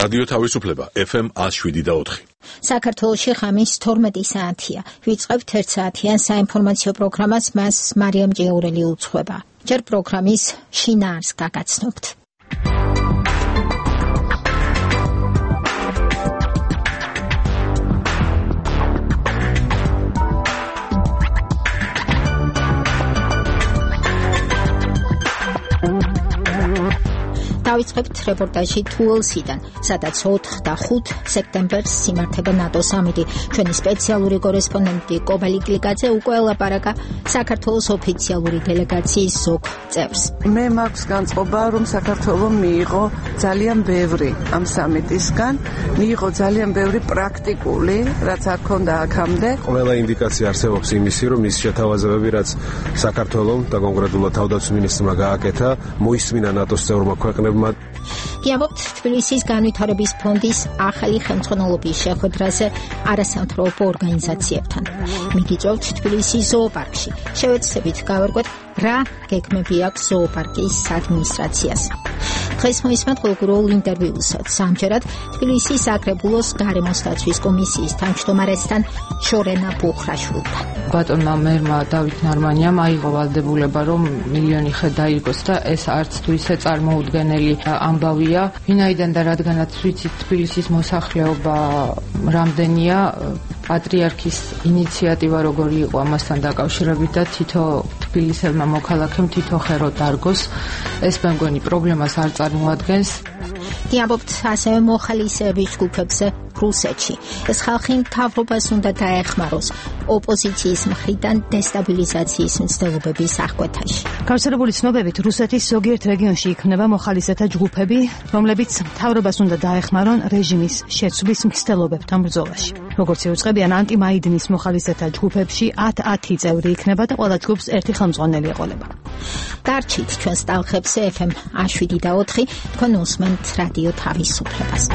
რადიო თავისუფლება FM 107.4. საქართველოში ღამის 12 საათია. ვიწყებთ 1 საათიან საინფორმაციო პროგრამას, მას მარიამ ჭიაურელი უძღვება. ჯერ პროგრამის შინაარს გაგაცნობთ. დავიწყებთ რეპორტაჟი თუელსიდან, სადაც 4 და 5 სექტემბერს იმართება ნატოს სამიტი. ჩვენი სპეციალური კორესპონდენტი კობალი გლიკაძე უკვე ელაპარაკა საქართველოს ოფიციალური დელეგაციის ზოგ წევრს. მე მაქვს განწყობა, რომ საქართველოს მიიღო ძალიან ბევრი ამ სამიტისგან, მიიღო ძალიან ბევრი პრაქტიკული, რაც არ ქონდა აქამდე. ყველა ინდიკაცია არსებობს იმისი, რომ ის შეთავაზებები, რაც საქართველოს და კონკრეტულად თავდაცვის მინისტრმა გააკეთა, მოისმინა ნატოს წევრმა ქვეყნებმა. გიამბობთ თბილისის განვითარების ფონდის ახალი ხელმძღვანელობის შეხვედრაზე არასამთავრობო ორგანიზაციებთან. მიგიწევთ თბილისის ზოოპარკში. შევეცდებით გავარკვევთ, რა გეგმები აქვს ზოოპარკის ადმინისტრაციას. დღეს მოისმენთ ყურულ ინტერვიუსაც. ამჯერად თბილისის საკრებულოს გარემოს დაცვის კომისიის თავმჯდომარესთან შორენა ბუხრაშვილთან. ბატონმა მერმა დავით ნარმანიამ აიღო ვალდებულება, რომ მილიონი ხე დაიგოს და ეს არც თუ ისე წარმოუდგენელი ამბავია. ვინაიდან და რადგანაც ვიცით თბილისის მოსახლეობა რამდენია, პატრიარქის ინიციატივა როგორი იყო ამასთან დაკავშირებით და თითო თბილისელმა მოქალაქემ თითო ხერო დარგოს, ეს მე მგონი პრობლემას არ წარმოადგენს. გიამბობთ ასევე მოხალისეების ჯგუფებზე რუსეთში. ეს ხალხი მთავრობას უნდა დაეხმაროს ოპოზიციის მხრიდან დესტაბილიზაციის მცდელობების აღკვეთაში. გავრცელებული ცნობებით, რუსეთის ზოგიერთ რეგიონში იქმნება მოხალისეთა ჯგუფები, რომლებიც მთავრობას უნდა დაეხმარონ რეჟიმის შეცვლის მცდელობებთან ბრძოლაში. როგორც იუწყებიან, ანტიმაიდნის მოხალისეთა ჯგუფებში 10 წევრი იქნება და ყველა ჯგუფს ერთი ხელმძღვანელი ეყოლება. დარჩით ჩვენს ტალღებზე FM 107.4, თქვენ უსმენთ რადიო თავისუფლებას.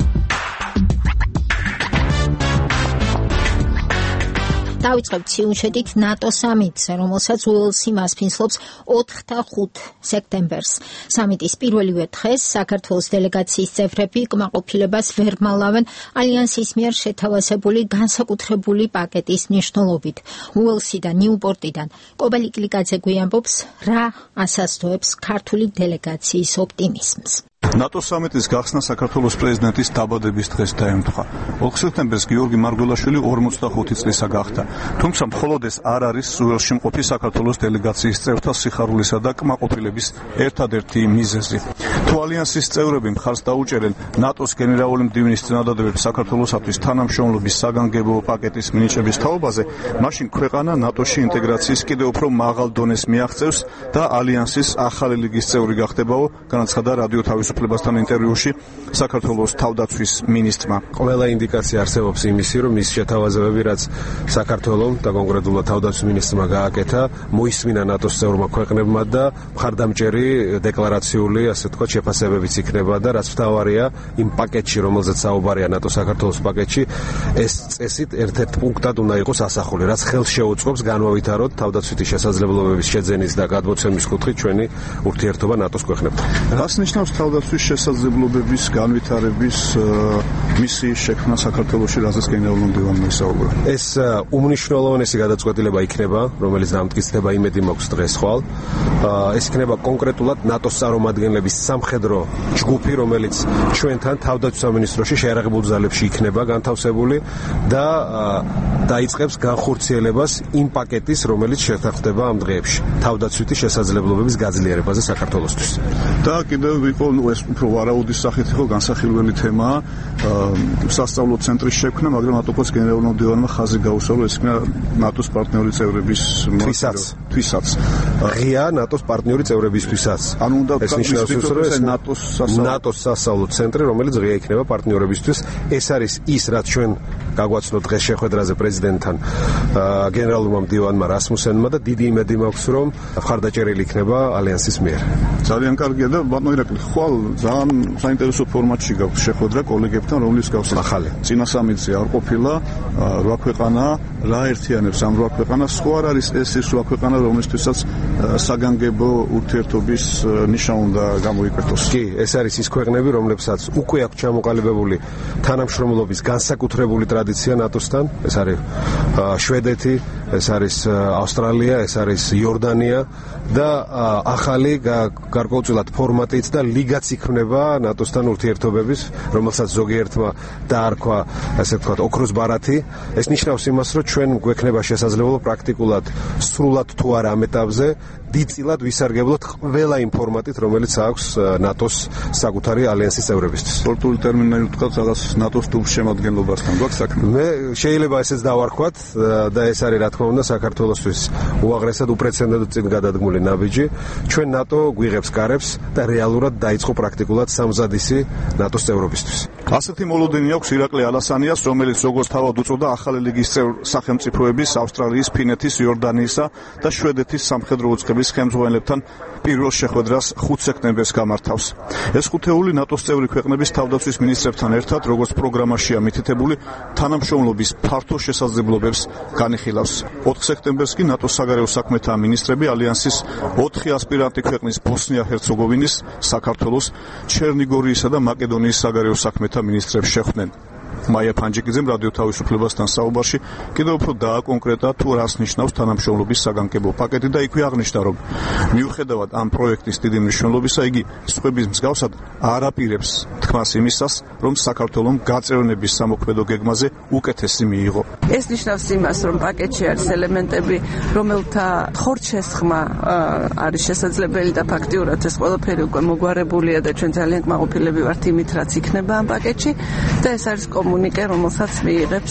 დავიწყებთ სიუჟეტით ნატო სამიტზე, რომელსაც უელსი მასპინძლობს 4 და 5 სექტემბერს. სამიტის პირველივე დღეს საქართველოს დელეგაციის წევრები კმაყოფილებას ვერ მალავენ ალიანსის მიერ შეთავაზებული განსაკუთრებული პაკეტის მნიშვნელობით. უელსი და ნიუპორტიდან კობალი გლიკაძე გვიამბობს, რა ასაზრდოებს ქართული დელეგაციის ოპტიმიზმს. ნატოს სამიტის გახსნა საქართველოს პრეზიდენტის დაბადების დღეს დაემთხვა. 4 სექტემბერს გიორგი მარგველაშვილი 45 წლისა გახდა. თუმცა მხოლოდ ეს არ არის უელსში მყოფი საქართველოს დელეგაციის წევრთა სიხარულისა და კმაყოფილების ერთადერთი მიზეზი. თუ ალიანსის წევრები მხარს დაუჭერენ ნატოს გენერალური მდივნის წინადადებებს საქართველოსთვის თანამშრომლობის საგანგებო პაკეტის მინიჭების თაობაზე, მაშინ ქვეყანა ნატოში ინტეგრაციის კიდევ უფრო მაღალ დონეს მიაღწევს და ალიანსის ახალი ლიგის წევრი გახდებაო, განაცხადა რადიო თავისუფლებასთან ინტერვიუში საქართველოს თავდაცვის მინისტრმა. ყველა ინდიკაცია არსებობს იმისი, რომ ის შეთავაზებები, რაც საქართველოს და კონკრეტულად თავდაცვის მინისტრმა გააკეთა, მოისმინა ნატოს წევრმა ქვეყნებმა და მხარდამჭერი დეკლარაციული, ასე ვთქვათ, შეფასებებიც იქნება და რაც მთავარია იმ პაკეტში, რომელზეც საუბარია ნატო საქართველოს პაკეტში, ეს წესით ერთ-ერთ პუნქტად უნდა იყოს ასახული, რაც ხელს შეუწყობს განმავითაროთ თავდაცვითი შესაძლებლობების შეძენის და გადმოცემის კუთხით ჩვენი ურთიერთობა ნატოს ქვეყნებთან. რას ნიშნავს თავდაცვის შესაძლებლობების განვითარების მისიის შექმნა საქართველოში, რაზეც გენერალურ მდივანმა ისაუბრა? ეს უმნიშვნელოვანესი გადაწყვეტილება იქნება, რომელიც დამტკიცდება, იმედი მაქვს დღეს ხვალ. ეს იქნება კონკრეტულად ნატოს წარმომადგენლების სამხედრო ჯგუფი, რომელიც ჩვენთან თავდაცვის სამინისტროში შეიარაღებულ ძალებში იქნება განთავსებული და დაიწყებს განხორციელებას იმ პაკეტის, რომელიც შეთანხმდება ამ დღეებში თავდაცვითი შესაძლებლობების გაძლიერებაზე საქართველოსთვის. და კიდევ იყო ეს უფრო ვარაუდის სახით იყო განსახილველი თემა, სასწავლო ცენტრის შექმნა, მაგრამ ატოფოს გენერალურმა მდივანმა ხაზი გაუსვა, რომ ეს იქნება ნატოს პარტნიორი წევრების თვისაც. ღია ნატოს პარტნიორი წევრებისთვისაც. ანუ უნდა ეს ნიშნავს, რომ ეს ნატოს სასწავლო ცენტრი, რომელიც ღია იქნება პარტნიორებისთვის, ეს არის ის, რაც ჩვენ გაგვაცნო დღეს შეხვედრაზე პრეზიდენტთან გენერალურმა მდივანმა რასმუსენმა და დიდი იმედი მაქვს, რომ მხარდაჭერილი იქნება ალიანსის მიერ. ძალიან კარგია და ბატონო ირაკლი, ხვალ ძალიან საინტერესო ფორმატში გაქვს შეხვედრა კოლეგებთან, რომლის გავს ახალი. წინა სამიტზე არ ყოფილა 8 ქვეყანა რა ერთიანებს ამ რვა ქვეყანას, ხო არ არის ეს ის რვა ქვეყანა, რომლისთვისაც საგანგებო ურთიერთობის ნიშა უნდა გამოიკეთოს. კი, ეს არის ის ქვეყნები, რომლებსაც უკვე აქვს ჩამოყალიბებული თანამშრომლობის განსაკუთრებული ტრადიცია ნატოსთან. ეს არის შვედეთი, ეს არის ავსტრალია, ეს არის იორდანია და ახალი გარკვეულწილად ფორმატიც და ლიგაც იქმნება ნატოსთან ურთიერთობების, რომელსაც ზოგიერთმა დაარქვა, ასე ვთქვათ, ოქროს ბარათი. ეს ნიშნავს იმას, რომ ჩვენ გვექნება შესაძლებლობა პრაქტიკულად სრულად თუ არა ამ ეტაპზე დიდწილად ვისარგებლოთ ყველა იმ ფორმატით, რომელიც აქვს ნატოს საკუთარი ალიანსის წევრებისთვის. სპორტული ტერმინები ვთქვათ, რაღაც ნატოს ტუბის შემადგენლობასთან გვაქვს საქმე. მე შეიძლება ესეც დავარქვათ და ეს არის რა თქმა უნდა საქართველოსთვის უაღრესად უპრეცედენტო წინ გადადგმული ნაბიჯი. ჩვენ ნატო გვიღებს კარებს და რეალურად დაიწყო პრაქტიკულად სამზადისი ნატოს წევრობისთვის. ასეთი მოლოდინი აქვს ირაკლი ალასანიას, რომელიც როგორც თავად უწოდა ახალი ლიგის წევრ სახელმწიფოების ავსტრალიის, ფინეთის, იორდანიისა და შვედეთის სამხედრო უწყების ხელმძღვანელებთან პირველ შეხვედრას 5 სექტემბერს გამართავს. ეს ხუთეული ნატოს წევრი ქვეყნების თავდაცვის მინისტრებთან ერთად, როგორც პროგრამაშია მითითებული, თანამშრომლობის ფართო შესაძლებლობებს განიხილავს. 4 სექტემბერს კი ნატოს საგარეო საქმეთა მინისტრები ალიანსის 4 ასპირანტი ქვეყნის ბოსნია-ჰერცეგოვინის, საქართველოს, ჩერნიგორიისა და მაკედონიის საგარეო საქმეთა მინისტრებს შეხვდნენ. მაია ფანჯიკიძემ რადიო თავისუფლებასთან საუბარში კიდევ უფრო დააკონკრეტა თუ რას ნიშნავს თანამშრომლობის საგანგებო პაკეტი და იქვე აღნიშნა, რომ მიუხედავად ამ პროექტის დიდი მნიშვნელობისა, იგი სხვების მსგავსად არ აპირებს თქმას იმისას, რომ საქართველომ გაწევრიანების სამოქმედო გეგმაზე უკეთესი მიიღო. ეს ნიშნავს იმას, რომ პაკეტში არის ელემენტები, რომელთა ხორცშესხმა არის შესაძლებელი და ფაქტიურად ეს ყველაფერი უკვე მოგვარებულია და ჩვენ ძალიან კმაყოფილები ვართ იმით, რაც იქნება ამ პაკეტში და ეს არის კომუნიკე, რომელსაც მიიღებს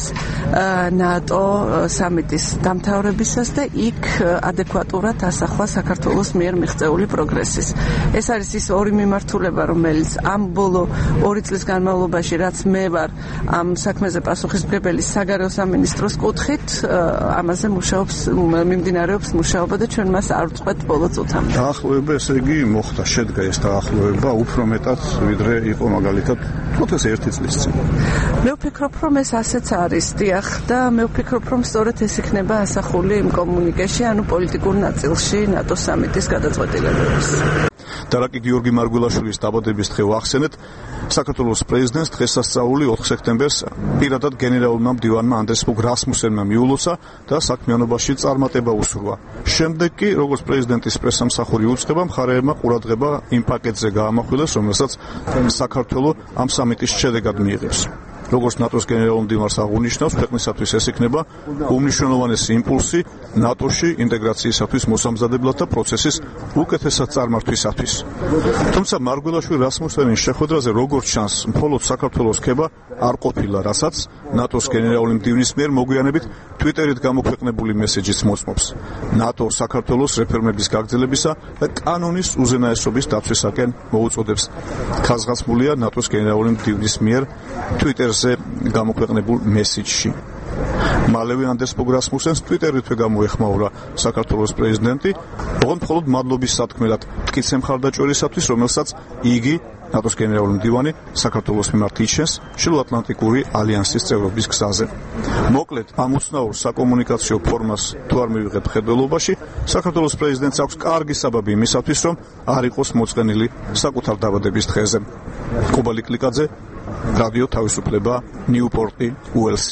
ნატო სამიტის დამთავრებისას და იქ ადეკვატურად ასახვა საქართველოს მიერ მიღწეული პროგრესის. ეს არის ის ორი მიმართულება, რომელიც ამ ბოლო 2 წლის განმავლობაში, რაც მე ვარ ამ საქმეზე პასუხისმგებელი საგარეო სამინისტროს კუთხით, ამაზე მიმდინარეობს მუშაობა და ჩვენ მას არ ვწყვეტ ბოლო წუთამდე. დაახლოება, ესე იგი, მოხდა, შედგა ეს დაახლოება უფრო მეტად, ვიდრე იყო მაგალითად 1 წლის წინ. მე ვფიქრობ, რომ ეს ასეც არის, დიახ, და მე ვფიქრობ, რომ სწორედ ეს იქნება ასახული იმ კომუნიკეში, ანუ პოლიტიკურ ნაწილში ნატოს სამიტის გადაწყვეტილებების. დარაკი გიორგი მარგველაშვილის დაბადების დღე ვახსენეთ. საქართველოს პრეზიდენტს დღესასწაული 4 სექტემბერს პირადად გენერალურმა მდივანმა ანდრეს ფუგ რასმუსენმა მიულოცა და საქმიანობაში წარმატება უსურვა. შემდეგ კი, როგორც პრეზიდენტის პრესამსახური უწყება, მხარეებმა ყურადღება იმ პაკეტზე გაამახვილეს, რომელსაც საქართველო ამ სამიტის შედეგად მიიღებს. როგორც ნატოს გენერალურ მდივანს აღნიშნავს, ქვეყნისათვის ეს იქნება უმნიშვნელოვანესი იმპულსი ნატოში ინტეგრაციისათვის მოსამზადებლად და პროცესის უკეთესად წარმართვისათვის. თუმცა მარგველაშვილი რასმუსენის შეხვედრაზე როგორც ჩანს, მხოლოდ საქართველოს ქება არ ყოფილა, რასაც ნატოს გენერალური მდივნის მიერ მოგვიანებით ტვიტერით გამოქვეყნებული მესეჯიც მოწმობს. ნატო საქართველოს რეფორმების გაგრძელებისა და კანონის უზენაესობის დაცვისაკენ მოუწოდებს. ხაზგასმულია ნატოს გენერალური მდივნის მიერ ტვიტერზე გამოქვეყნებულ მესეჯში. მალევე ანდრეს ფუგ რასმუსენს ტვიტერითვე გამოეხმაურა საქართველოს პრეზიდენტი, ოღონდ მხოლოდ მადლობის სათქმელად მტკიცე მხარდაჭერისათვის, რომელსაც იგი ნატოს გენერალური მდივანი საქართველოს მიმართ იჩენს შილოატლანტიკური ალიანსის წევრობის გზაზე. მოკლედ, ამ უცნაურ საკომუნიკაციო ფორმას თუ არ მივიღეთ ხედველობაში, საქართველოს პრეზიდენტს აქვს კარგი საბაბი იმისათვის, რომ არ იყოს მოწყენილი საკუთარ დაბადების დღეზე. კუბალი კლიკაძე, რადიო თავისუფლება, ნიუპორტი, უელსი.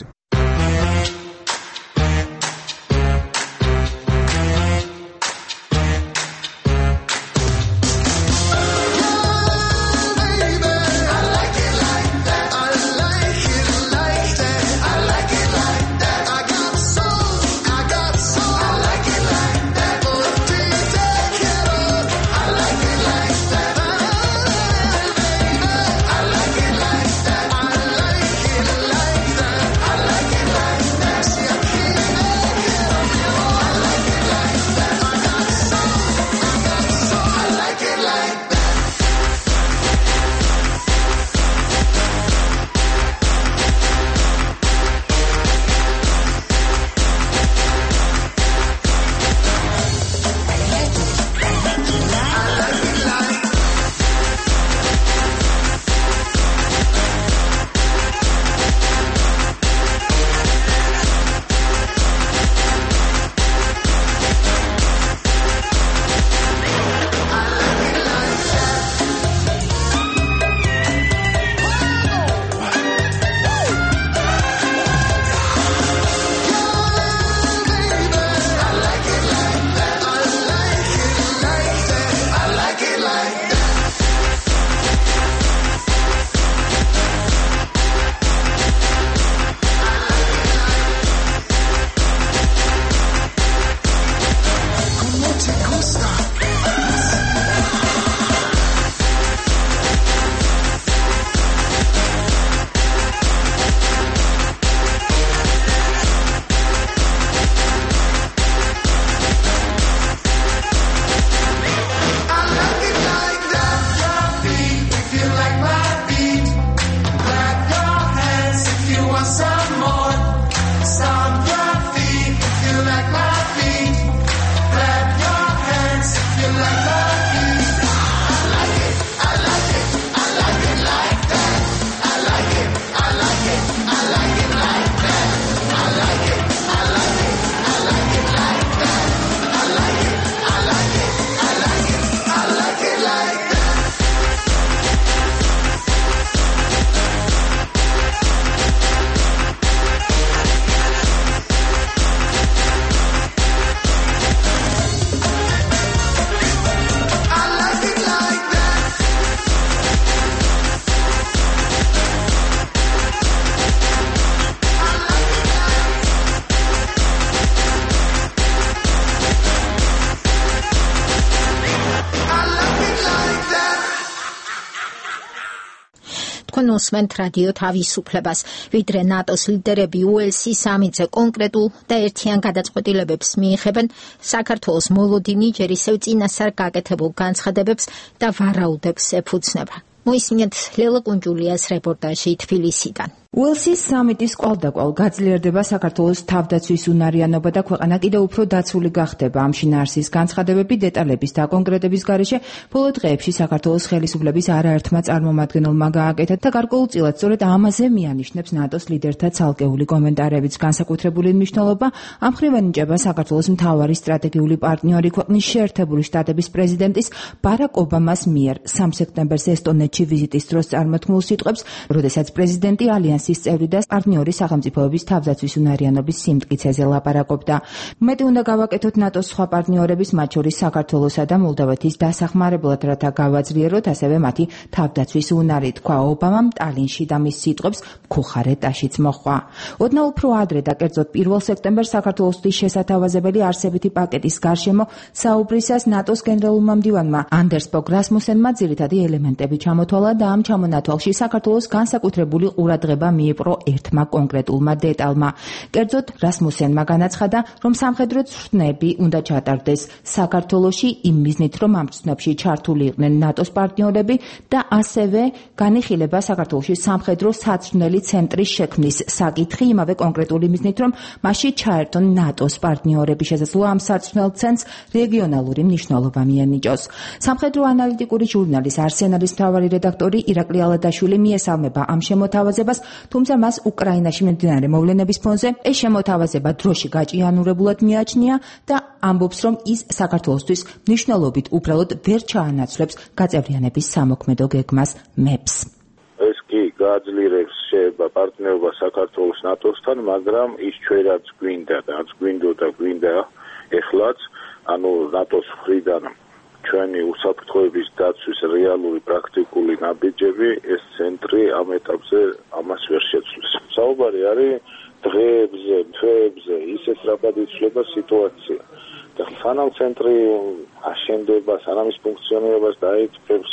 თქვენ უსმენთ რადიო თავისუფლებას. ვიდრე ნატოს ლიდერები უელსის სამიტზე კონკრეტულ და ერთიან გადაწყვეტილებებს მიიღებენ, საქართველოს მოლოდინი ჯერ ისევ წინასწარ გაკეთებულ განცხადებებს და ვარაუდებს ეფუძნება. მოისმინეთ ლელა კუნჯულიას რეპორტაჟი თბილისიდან. უელსის სამიტის კვალდაკვალ გაძლიერდება საქართველოს თავდაცვის უნარიანობა და ქვეყანა კიდევ უფრო დაცული გახდება. ამ შინაარსის განცხადებები დეტალების და კონკრეტების გარეშე ბოლო დღეებში საქართველოს ხელისუფლების არაერთმა წარმომადგენელმა გააკეთა და გარკვეულწილად სწორედ ამაზე მიანიშნებს ნატოს ლიდერთა ცალკეული კომენტარებიც. განსაკუთრებული მნიშვნელობა ამ მხრივ ენიჭება საქართველოს მთავარი სტრატეგიული პარტნიორი ქვეყნის შეერთებული შტატების პრეზიდენტის ბარაკ ობამას მიერ 3 სექტემბერს ესტონეთში ვიზიტის დროს წარმოთქმულ სიტყვებს, როდესაც პრეზიდენტი ალიანსის წევრი და პარტნიორი სახელმწიფოების თავდაცვის უნარიანობის სიმტკიცეზე ლაპარაკობდა. მეტი უნდა გავაკეთოთ ნატოს სხვა პარტნიორების, მათ შორის საქართველოსა და მოლდოვეთის დასახმარებლად, რათა გავაძლიეროთ ასევე მათი თავდაცვის უნარი, თქვა ობამამ ტალინში და მის სიტყვებს მქუხარეთაშიც მოჰყვა. ოდნავ უფრო ადრე და კერძოდ 1 სექტემბერს საქართველოსთვის შესათავაზებელი არსებითი პაკეტის გარშემო საუბრისას ნატოს გენერალურმა მდივანმა ანდერს ბოგ რასმუსენმა ძირითადი ელემენტები ჩამოთვალა და ამ ჩამონათვალში საქართველოს განსაკუთრებული ყურადღება მიიპყრო ერთმა კონკრეტულმა დეტალმა. კერძოდ რასმუსენმა განაცხადა, რომ სამხედრო ცვლილები უნდა ჩატარდეს საქართველოში იმ მიზნით, რომ ამ ცვლილებში ჩართული იყვნენ ნატოს პარტნიორები და ასევე განიხილება საქართველოში სამხედრო საცვლელი ცენტრის შექმნის საკითხი იმავე კონკრეტული მიზნით, რომ მასში ჩაერთონ ნატოს პარტნიორები. შესაძლოა ამ საცვლელ ცენტრს რეგიონალური მნიშვნელობა მიენიჭოს. სამხედრო ანალიტიკური ჟურნალის არსენალის მთავარი რედაქტორი ირაკლი ალადაშვილი მიესალმება ამ შემოთავაზებას, თუმცა მას უკრაინაში მიმდინარე მოვლენების ფონზე ეს შემოთავაზება დროში გაჭიანურებულად მიაჩნია და ამბობს, რომ ის საქართველოსთვის მნიშვნელობით უბრალოდ ვერ ჩაანაცვლებს გაწევრიანების სამოქმედო გეგმას მეპს. ეს კი გააძლიერებს შეიძლება პარტნიორობა საქართველოს ნატოსთან, მაგრამ ის ჩვენაც გვინდა და რაც გვინდა ეხლაც, ანუ ნატოს მხრიდან ჩვენი უსაფრთხოების დაცვის რეალური პრაქტიკული ნაბიჯები, ეს ცენტრი ამ ეტაპზე ამას ვერ შეცვლის. საუბარი არის დღეებზე, თვეებზე, ისეთ რაბად იცვლება სიტუაცია. და სანამ ცენტრი აშენდება, სანამ ის ფუნქციონირებას დაიწყებს,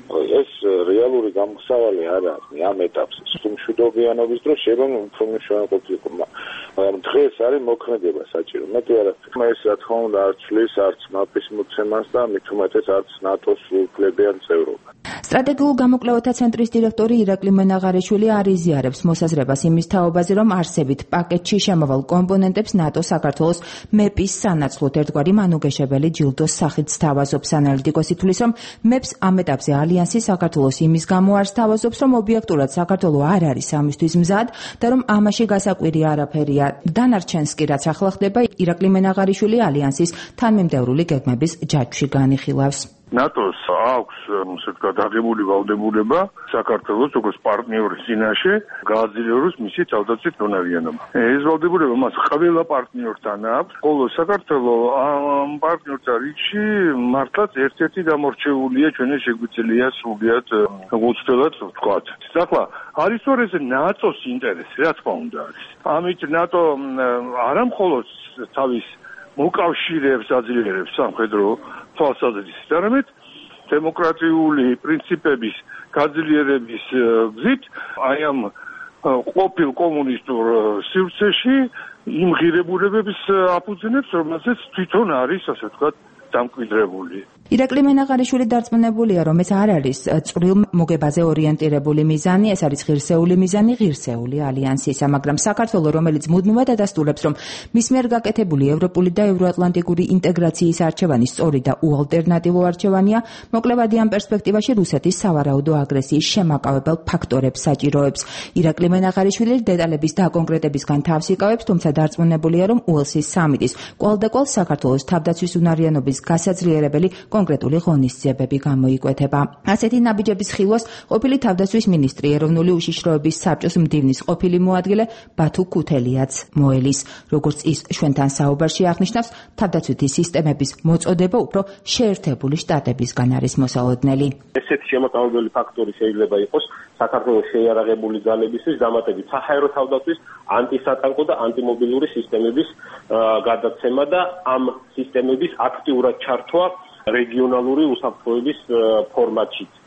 ეს რეალური გამოსავალი არ არის ამ ეტაპზე. მშვიდობიანობის დროს შეიძლება უფრო მნიშვნელოვანი ყოფილიყო, მაგრამ დღეს არის მოქმედება საჭირო. მეტი არა, ეს რა თქმა უნდა არ ცვლის არც მაპის მოცემას და მით უმეტეს არც ნატოს სრულუფლებიან წევრობას. სტრატეგიულ გამოკვლევათა ცენტრის დირექტორი ირაკლი მენაღარიშვილი არ იზიარებს მოსაზრებას იმის თაობაზე, რომ არსებით პაკეტში შემავალ კომპონენტებს ნატო საქართველოს მეპის სანაცვლოდ ერთგვარი მანუგეშებელი ჯილდოს სახით სთავაზობს. ანალიტიკოსი თვლის, რომ მეპს ამ ეტაპზე ალიანსი საქართველოს იმის გამო არ სთავაზობს, რომ ობიექტურად საქართველო არ არის ამისთვის მზად და რომ ამაში გასაკვირი არაფერია. დანარჩენს კი რაც ახლა ხდება, ირაკლი მენაღარიშვილი ალიანსის თანმიმდევრული გეგმების ჯაჭვში განიხილავს. ნატოს აქვს გადაღებული ვალდებულება საქართველოს როგორც პარტნიორის წინაშე გააძლიეროს მისი თავდაცვის უნარიანობა. ეს ვალდებულება მას ყველა პარტნიორთან აქვს, ხოლო საქართველოს ამ პარტნიორთა რიგში მართლაც ერთ-ერთი გამორჩეულია, ჩვენი შეგვიძლია სრულიად უცვლელად ვთქვათ. ახლა არის სწორედ ეს ნატოს ინტერესი, რა თქმა უნდა არის. ამით ნატო არა მხოლოდ თავის მოკავშირეებს აძლიერებს სამხედრო თვალსაზრისით, არამედ დემოკრატიული პრინციპების გაძლიერების გზით აი ამ ყოფილ კომუნისტურ სივრცეში იმ ღირებულებების აფუძნებს, რომელზეც თვითონ არის, ასე ვთქვათ, დამკვიდრებული. ირაკლი მენაღარიშვილი დარწმუნებულია, რომ ეს არ არის წვრილ მოგებაზე ორიენტირებული მიზანი, ეს არის ღირსეული მიზანი, ღირსეული ალიანსისა, მაგრამ საქართველოს, რომელიც მუდმივად ადასტურებს, რომ მის მიერ გაკეთებული ევროპული და ევროატლანტიკური ინტეგრაციის არჩევანი სწორი და უალტერნატივო არჩევანია, მოკლებადი ამ პერსპექტივაში რუსეთის სავარაუდო აგრესიის შემაკავებელ ფაქტორებს საჭიროებს. ირაკლი მენაღარიშვილი დეტალების და კონკრეტებისგან თავს იკავებს, თუმცა დარწმუნებულია, რომ უელსის სამიტის კვალდაკვალ საქართველოს თავდაცვის უნარიანობის გასაძლიერებელი კონკრეტული ღონისძიებები გამოიკვეთება. ასეთი ნაბიჯების ხილვას ყოფილი თავდაცვის მინისტრი, ეროვნული უშიშროების საბჭოს მდივნის ყოფილი მოადგილე ბათუ ქუთელიაც მოელის. როგორც ის ჩვენთან საუბარში აღნიშნავს, თავდაცვითი სისტემების მოწოდება უფრო შეერთებული შტატებისგან არის მოსალოდნელი. ესეთი შემაკავებელი ფაქტორი შეიძლება იყოს საქართველოს შეიარაღებული ძალებისთვის დამატებით საჰაერო თავდაცვის, ანტისატანკო და ანტიმობილური სისტემების გადაცემა და ამ სისტემების აქტიურად ჩართვა რეგიონალური უსაფრთხოების ფორმატშიც.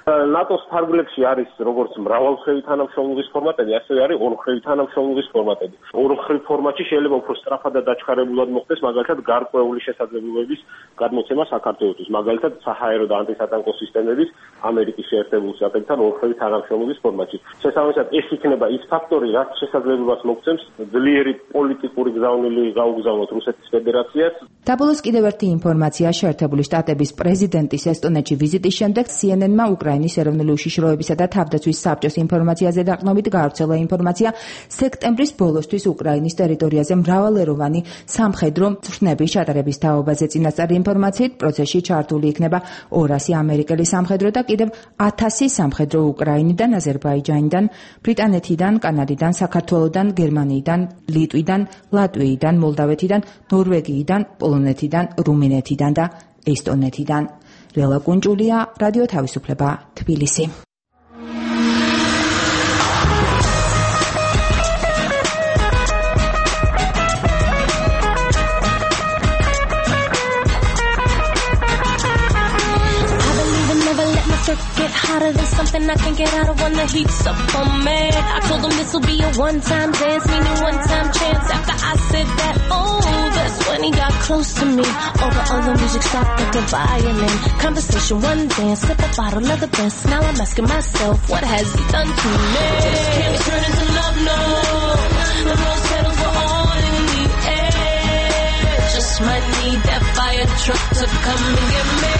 ნატოს ფარგლებში არის როგორც მრავალმხრივი თანამშრომლობის ფორმატები, ასევე არის ორმხრივი თანამშრომლობის ფორმატები. ორმხრივ ფორმატში შეიძლება უფრო სწრაფად და დაჩქარებულად მოხდეს, მაგალითად, გარკვეული შესაძლებლობების გადმოცემა საქართველოსთვის, მაგალითად, საჰაერო და ანტისატანკო სისტემების ამერიკის შეერთებული შტატებთან ორმხრივი თანამშრომლობის ფორმატში. შესაბამისად, ეს იქნება ის ფაქტორი, რაც შესაძლებლობას მოგცემს ძლიერი პოლიტიკური გზავნილი გაუგზავნოთ რუსეთის ფედერაციას. დაბოლოს კიდევ ერთი ინფორმაცია შეერთებული შტატების პრეზიდენტის ესტონეთში ვიზიტის შემდეგ CNN-მა უკრაინის ეროვნული უშიშროებისა და თავდაცვის საბჭოს ინფორმაციაზე დაყრდნობით გაავრცელა ინფორმაცია, სექტემბრის ბოლოსთვის უკრაინის ტერიტორიაზე მრავალეროვანი სამხედრო ცხრნების ჩატარების თაობაზე. წინასწარი ინფორმაციით, პროცესში ჩართული იქნება 200 ამერიკელი სამხედრო და კიდევ 1000 სამხედრო უკრაინიდან, აზერბაიჯანიდან, ბრიტანეთიდან, კანადიდან, საქართველოდან, გერმანიიდან, ლიტვიდან, ლატვიიდან, მოლდავეთიდან, ნორვეგიიდან, პოლონეთიდან, რუმინეთიდან და ესტონეთიდან. ლელა კუნჭულია, რადიო თავისუფლება, თბილისი. Get hotter than something I can't get out of when the heat's up on me. I told them this'll be a one-time dance, meaning one-time chance. After I said that, oh, that's when he got close to me. All the other music stopped like a violin. Conversation, one dance, sip a bottle of the best. Now I'm asking myself, what has he done to me? This can't turn into love, no. The rose petals were all in the air. Just might need that fire truck to come and get me.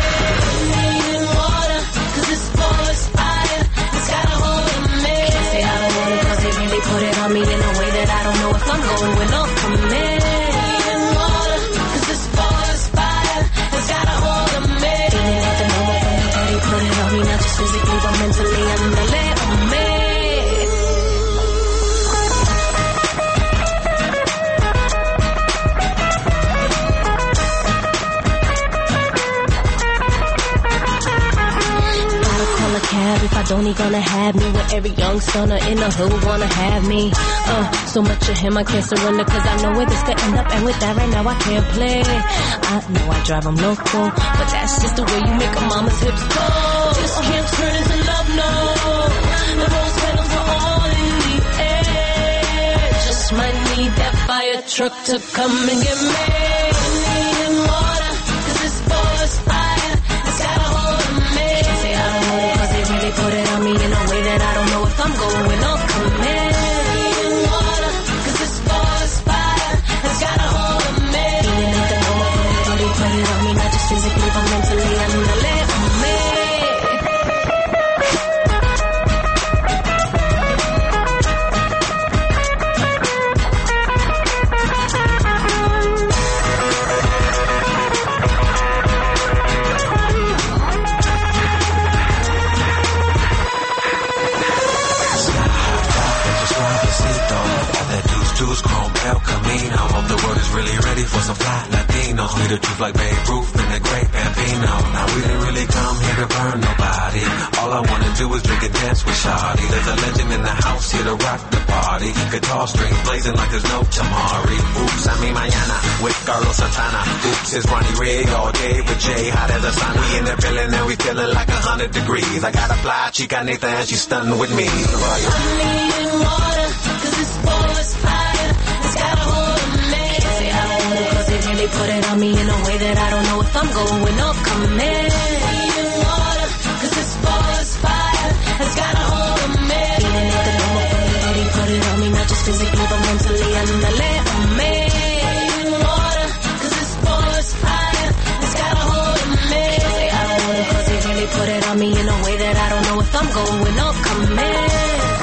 This boy's fire, it's got a hold of me. Can't say I don't want it, cause they really put it on me in a way that I don't know if I'm going with no command. Water, cause this boy's fire, it's got a hold of me. Feeling like the number from the body, put it on me, not just physically, but mentally, I'm the lay on me. If I don't, he gonna have me with every young stunner in the hood wanna have me. So much of him I can't surrender, cause I know where this could end up, and with that right now I can't play. I know I drive him loco, but that's just the way you make a mama's hips go. This can't turn into love, no. The rose petals are all in the air. Just might need that fire truck to come and get me. Needing water, cause this boy's fire, it's got a hold of me. Can't say I don't want it, cause they really put it on me in a way that I don't know if I'm going with no command. Needing water, cause this boy's fire, it's got a hold of me. Feeling like the number from the body, put it on me, not just physically, but mentally, I'm the lay on me. Chrome El Camino. Hope the world is really ready for some fly Latinos. We the truth like Babe Ruth and the great Bambino. Now we didn't really come here to burn nobody. All I wanna do is drink and dance with Shawty. There's a legend in the house here to rock the party. Guitar strings blazing like there's no Tamari. Oops, I mean Mayana with Carlos Santana. Oops, it's Ronnie Rig all day with Jay hot as a sun. We in the building and we feeling like 100 degrees. I got a fly chica Nathan and she's stunning with me. I'm needing water, cause this boy's fire, it's got a hold of me. Can't say I don't want it, cause they really put it on me in a way that I don't know if I'm going with no command. Needing water, cause this boy's fire, it's got a hold of me. Feeling like the number from the body, put it on me, not just physically, but mentally, I'm the lay on me. Needing water, cause this boy's fire, it's got a hold of me. Can't say I don't want it, cause they really put it on me in a way that I don't know if I'm going with no command.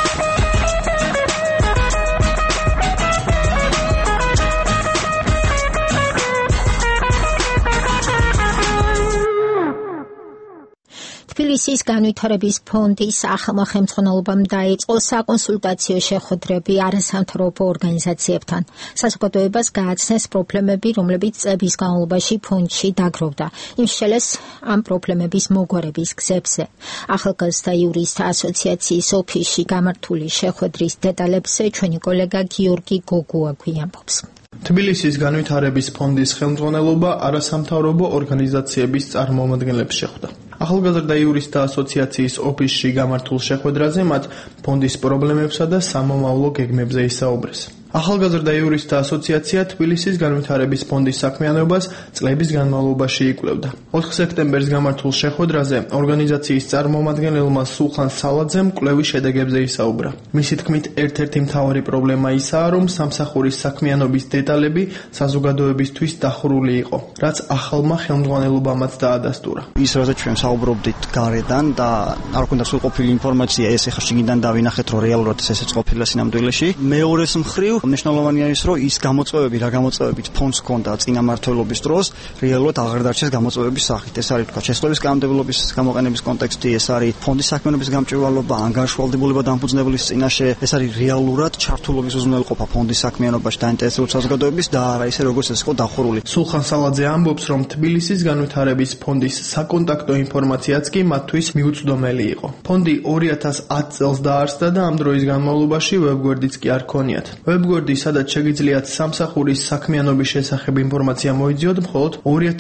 თბილისის განვითარების ფონდის ახალმა ხელმძღვანელობამ დაიწყო საკონსულტაციო შეხვედრები არასამთავრობო ორგანიზაციებთან. საზოგადოებას გააცნეს პრობლემები, რომლებიც წლების განმავლობაში ფონდში დაგროვდა. იმსხელეს ამ პრობლემების მოგვარების გზებზე. ახალგაზრდა იურისტთა ასოციაციის ოფისში გამართული შეხვედრის დეტალებზე ჩვენი კოლეგა გიორგი გოგუაქვი ამბობს. თბილისის განვითარების ფონდის ხელმძღვანელობა არასამთავრობო ორგანიზაციების წარმომადგენლებს შეხვდა. ახალგაზრდა იურისტთა ასოციაციის ოფისში გამართულ შეხვედრაზე მათ ფონდის პრობლემებსა და სამომავლო გეგმებზე ისაუბრეს. ახალგაზრდა იურისტთა ასოციაცია თბილისის განვითარების ფონდის საქმიანობას წლების განმავლობაში იკვლევდა. 4 სექტემბერს გამართულ შეხვედრაზე ორგანიზაციის წარმომადგენელმა სულხან სალაძემ კვლევის შედეგებზე ისაუბრა. მისი თქმით, ერთ-ერთი მთავარი პრობლემა ისაა, რომ სამსახურის საქმიანობის დეტალები საზოგადოებისთვის დახურული იყო, რაც ახალმა ხელმძღვანელობამაც დაადასტურა. ის როცა ჩვენ საუბრობდით გარედან და არ გვქონდა სრულყოფილი ინფორმაცია, ეს ახლა შიგნიდან დავინახეთ, რომ რეალურად ესეც ყოფილა სინამდვილეში. მეორეს მხრივ მნიშვნელოვანია ის, რომ ის გამოწვევები, რა გამოწვევებით ფონდს ჰქონდა წინა მმართველობის დროს, რეალურად აღარ დარჩეს გამოწვევების სახით. ეს არის თქვა შესწავლის კანონმდებლობის გამოყენების კონტექსტი, ეს არის ფონდის საქმიანობის გამჭვირვალობა, ანგარიშვალდებულება დამფუძნებლის წინაშე, ეს არის რეალურად ჩართულობის უზრუნველყოფა ფონდის საქმიანობაში დაინტერესებული საზოგადოების და არა ისე როგორც ეს იყო დახურული. სულხან სალაძე ამბობს, რომ თბილისის განვითარების ფონდის საკონტაქტო ინფორმაციაც კი მათთვის მიუწვდომელი იყო. ფონდი 2010 წელს დაარსდა და ამ დროის განმავლობაში ვებგვერდიც კი არ ქონიათ. ვებგვერდი, სადაც შეგიძლიათ სამსახურის საქმიანობის შესახებ ინფორმაცია მოიძიოთ, მხოლოდ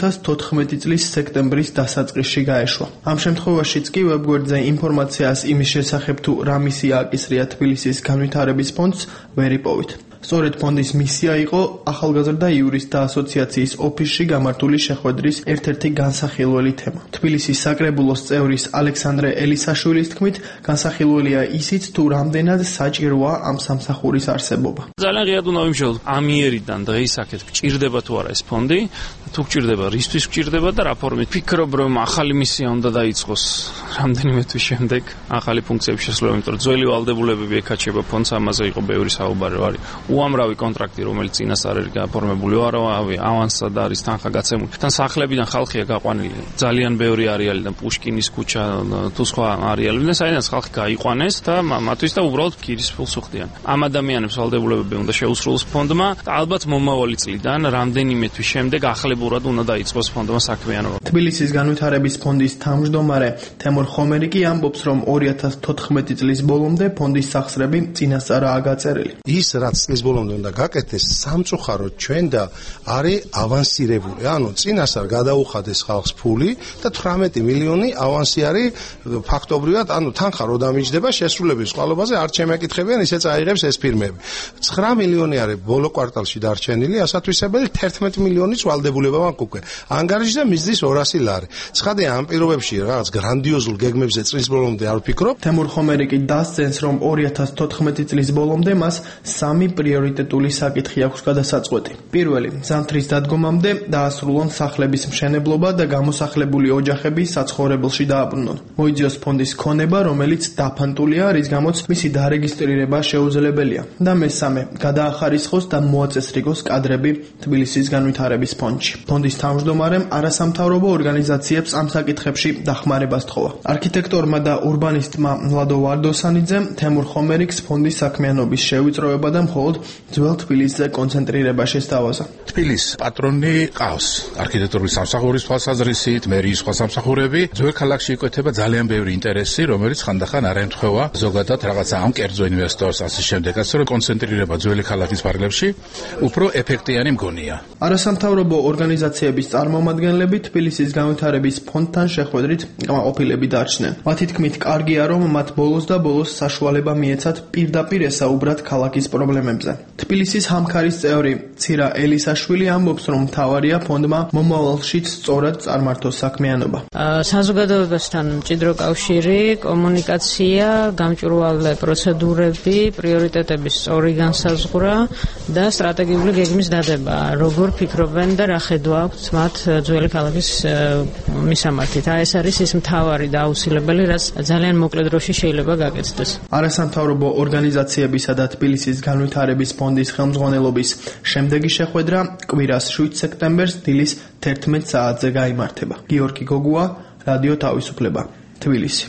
2014 წლის სექტემბრის დასაწყისში გაეშვა. ამ შემთხვევაშიც კი ვებგვერდზე ინფორმაციას იმის შესახებ თუ რა მისია აკისრია თბილისის განვითარების ფონდს ვერ იპოვით. სწორედ ფონდის მისია იყო ახალგაზრდა იურისტთა ასოციაციის ოფისში გამართული შეხვედრის ერთ-ერთი განსახილველი თემა. თბილისის საკრებულოს წევრის ალექსანდრე ელისაშვილის თქმით, განსახილველია ისიც, თუ რამდენად საჭიროა ამ სამსახურის არსებობა. ძალიან ღიად უნდა ვიმშევთ ამიერიდან დღეისაკეთ გჭირდება თუ არა ეს ფონდი, თუ გჭირდება, რისთვის გჭირდება და რა ფორმით. ვფიქრობ, რომ ახალი მისია უნდა დაიწყოს რამდენიმე თვის შემდეგ ახალი ფუნქციების შესრულება, იმიტომ რომ ძველი ვალდებულებები ეკაჩება ფონდს, ამაზე იყო ბევრი საუბარი, არის უამრავი კონტრაქტი, რომელიც წინასწარ არის გაფორმებული, უამრავი ავანსა და არის თანხა გაცემული. თან სახლებიდან ხალხია გაყვანილი. ძალიან ბევრი არეალიდან პუშკინის ქუჩა თუ სხვა არეალებიდან, საიდანაც ხალხი გაიყვანეს და მათთვის და უბრალოდ ფქირის ფულს უხდიან. ამ ადამიანებს ვალდებულებები უნდა შეუსრულოს ფონდმა და ალბათ მომავალი წლიდან რამდენიმე თვის შემდეგ ახლებურად უნდა დაიწყოს ფონდმა საქმიანობა. თბილისის განვითარების ფონდის თავმჯდომარე თემურ ხომერი კი ამბობს, რომ 2014 წლის ბოლომდე ფონდის სახსრები წინასწარაა გაწერილი. ის რაც წლის ბოლომდე უნდა გაკეთდეს, სამწუხაროდ ჩვენ და არის ავანსირებული. ანუ წინასწარ გადაუხადეს ხალხს ფული და 18 მილიონი ავანსი არის ფაქტობრივად, ანუ თანხა რო დამიჯდება შესრულების ყალობაზე არ შემეკითხებიან, ისე წაიღებს ეს ფირმები. 9 მილიონი არის ბოლო კვარტალში დარჩენილი, ასათვისებელი 11 მილიონის ვალდებულება მაქვს უკვე. ანგარიშზე მისდის 200 ლარი. ცხადია, ამ პირობებში რაღაც გრანდიოზულ გეგმებზე წლის ბოლომდე არ ვფიქრობ. თემურ ხომერი კი დასცენს, რომ 2014 წლის ბოლომდე მას 3 პრიორიტეტული საკითხი აქვს გადასაწყვეტი. პირველი, ზამთრის დადგომამდე დაასრულონ სახლების მშენებლობა და გამოსახლებული ოჯახები საცხოვრებელში დააბრუნონ. მოიძიოს ფონდის ქონება, რომელიც დაფანტულია, რის გამოც მისი დარეგისტრირება შეუძლებელია. და მესამე, გადაახარისხოს და მოაწესრიგოს კადრები თბილისის განვითარების ფონდში. ფონდის თავმჯდომარემ არასამთავრობო ორგანიზაციებს ამ საკითხებში დახმარებას თხოვა. არქიტექტორმა და ურბანისტმა ლადო ვარდოსანიძემ თემურ ხომერიკს ფონდის საქმიანობის შევიწროება და მხოლოდ ძველ თბილისზე კონცენტრირება შესთავაზა. თბილის პატრონი ყავს არქიტექტურული სამსახურის თვალსაზრისით, მერიის სხვა სამსახურები. ძველ ქალაქში იკვეთება ძალიან ბევრი ინტერესი, რომელიც ხანდახან არ ემთხვევა ზოგადად რაღაცა ამ კერძო ინვესტორს ასე შემდეგ, ასე რომ კონცენტრირება ძველი ქალაქის ფარგლებში უფრო ეფექტიანი მგონია. არასამთავრობო ორგანიზაციების წარმომადგენლები თბილისის განვითარების ფონდთან შეხვედრით კმაყოფილები დარჩნენ. მათი თქმით, კარგია, რომ მათ ბოლოს და ბოლოს საშუალება მიეცათ პირდაპირ ესაუბრათ ქალაქის პრობლემებზე. თბილისის ჰამქარის წევრი ცირა ელისაშვილი ამბობს, რომ მთავარია ფონდმა მომავალშიც სწორად წარმართოს საქმიანობა. საზოგადოებასთან მჭიდრო კავშირი, კომუნიკაცია, გამჭვირვალე პროცედურები, პრიორიტეტების სწორი განსაზღვრა და სტრატეგიული გეგმის დადება. როგორ ფიქრობენ და რა ხედვა აქვთ მათ ძველი ქალაქის მისამართით. ეს არის ის მთავარი და აუცილებელი, რაც ძალიან მოკლე დროში შეიძლება გაკეთდეს. არასამთავრობო ორგანიზაციებისა და თბილისის განვითარების ფონდის ხელმძღვანელობის შემდეგი შეხვედრა კვირას 7 სექტემბერს დილის 11 საათზე გაიმართება. გიორგი გოგუა, რადიო თავისუფლება, თბილისი.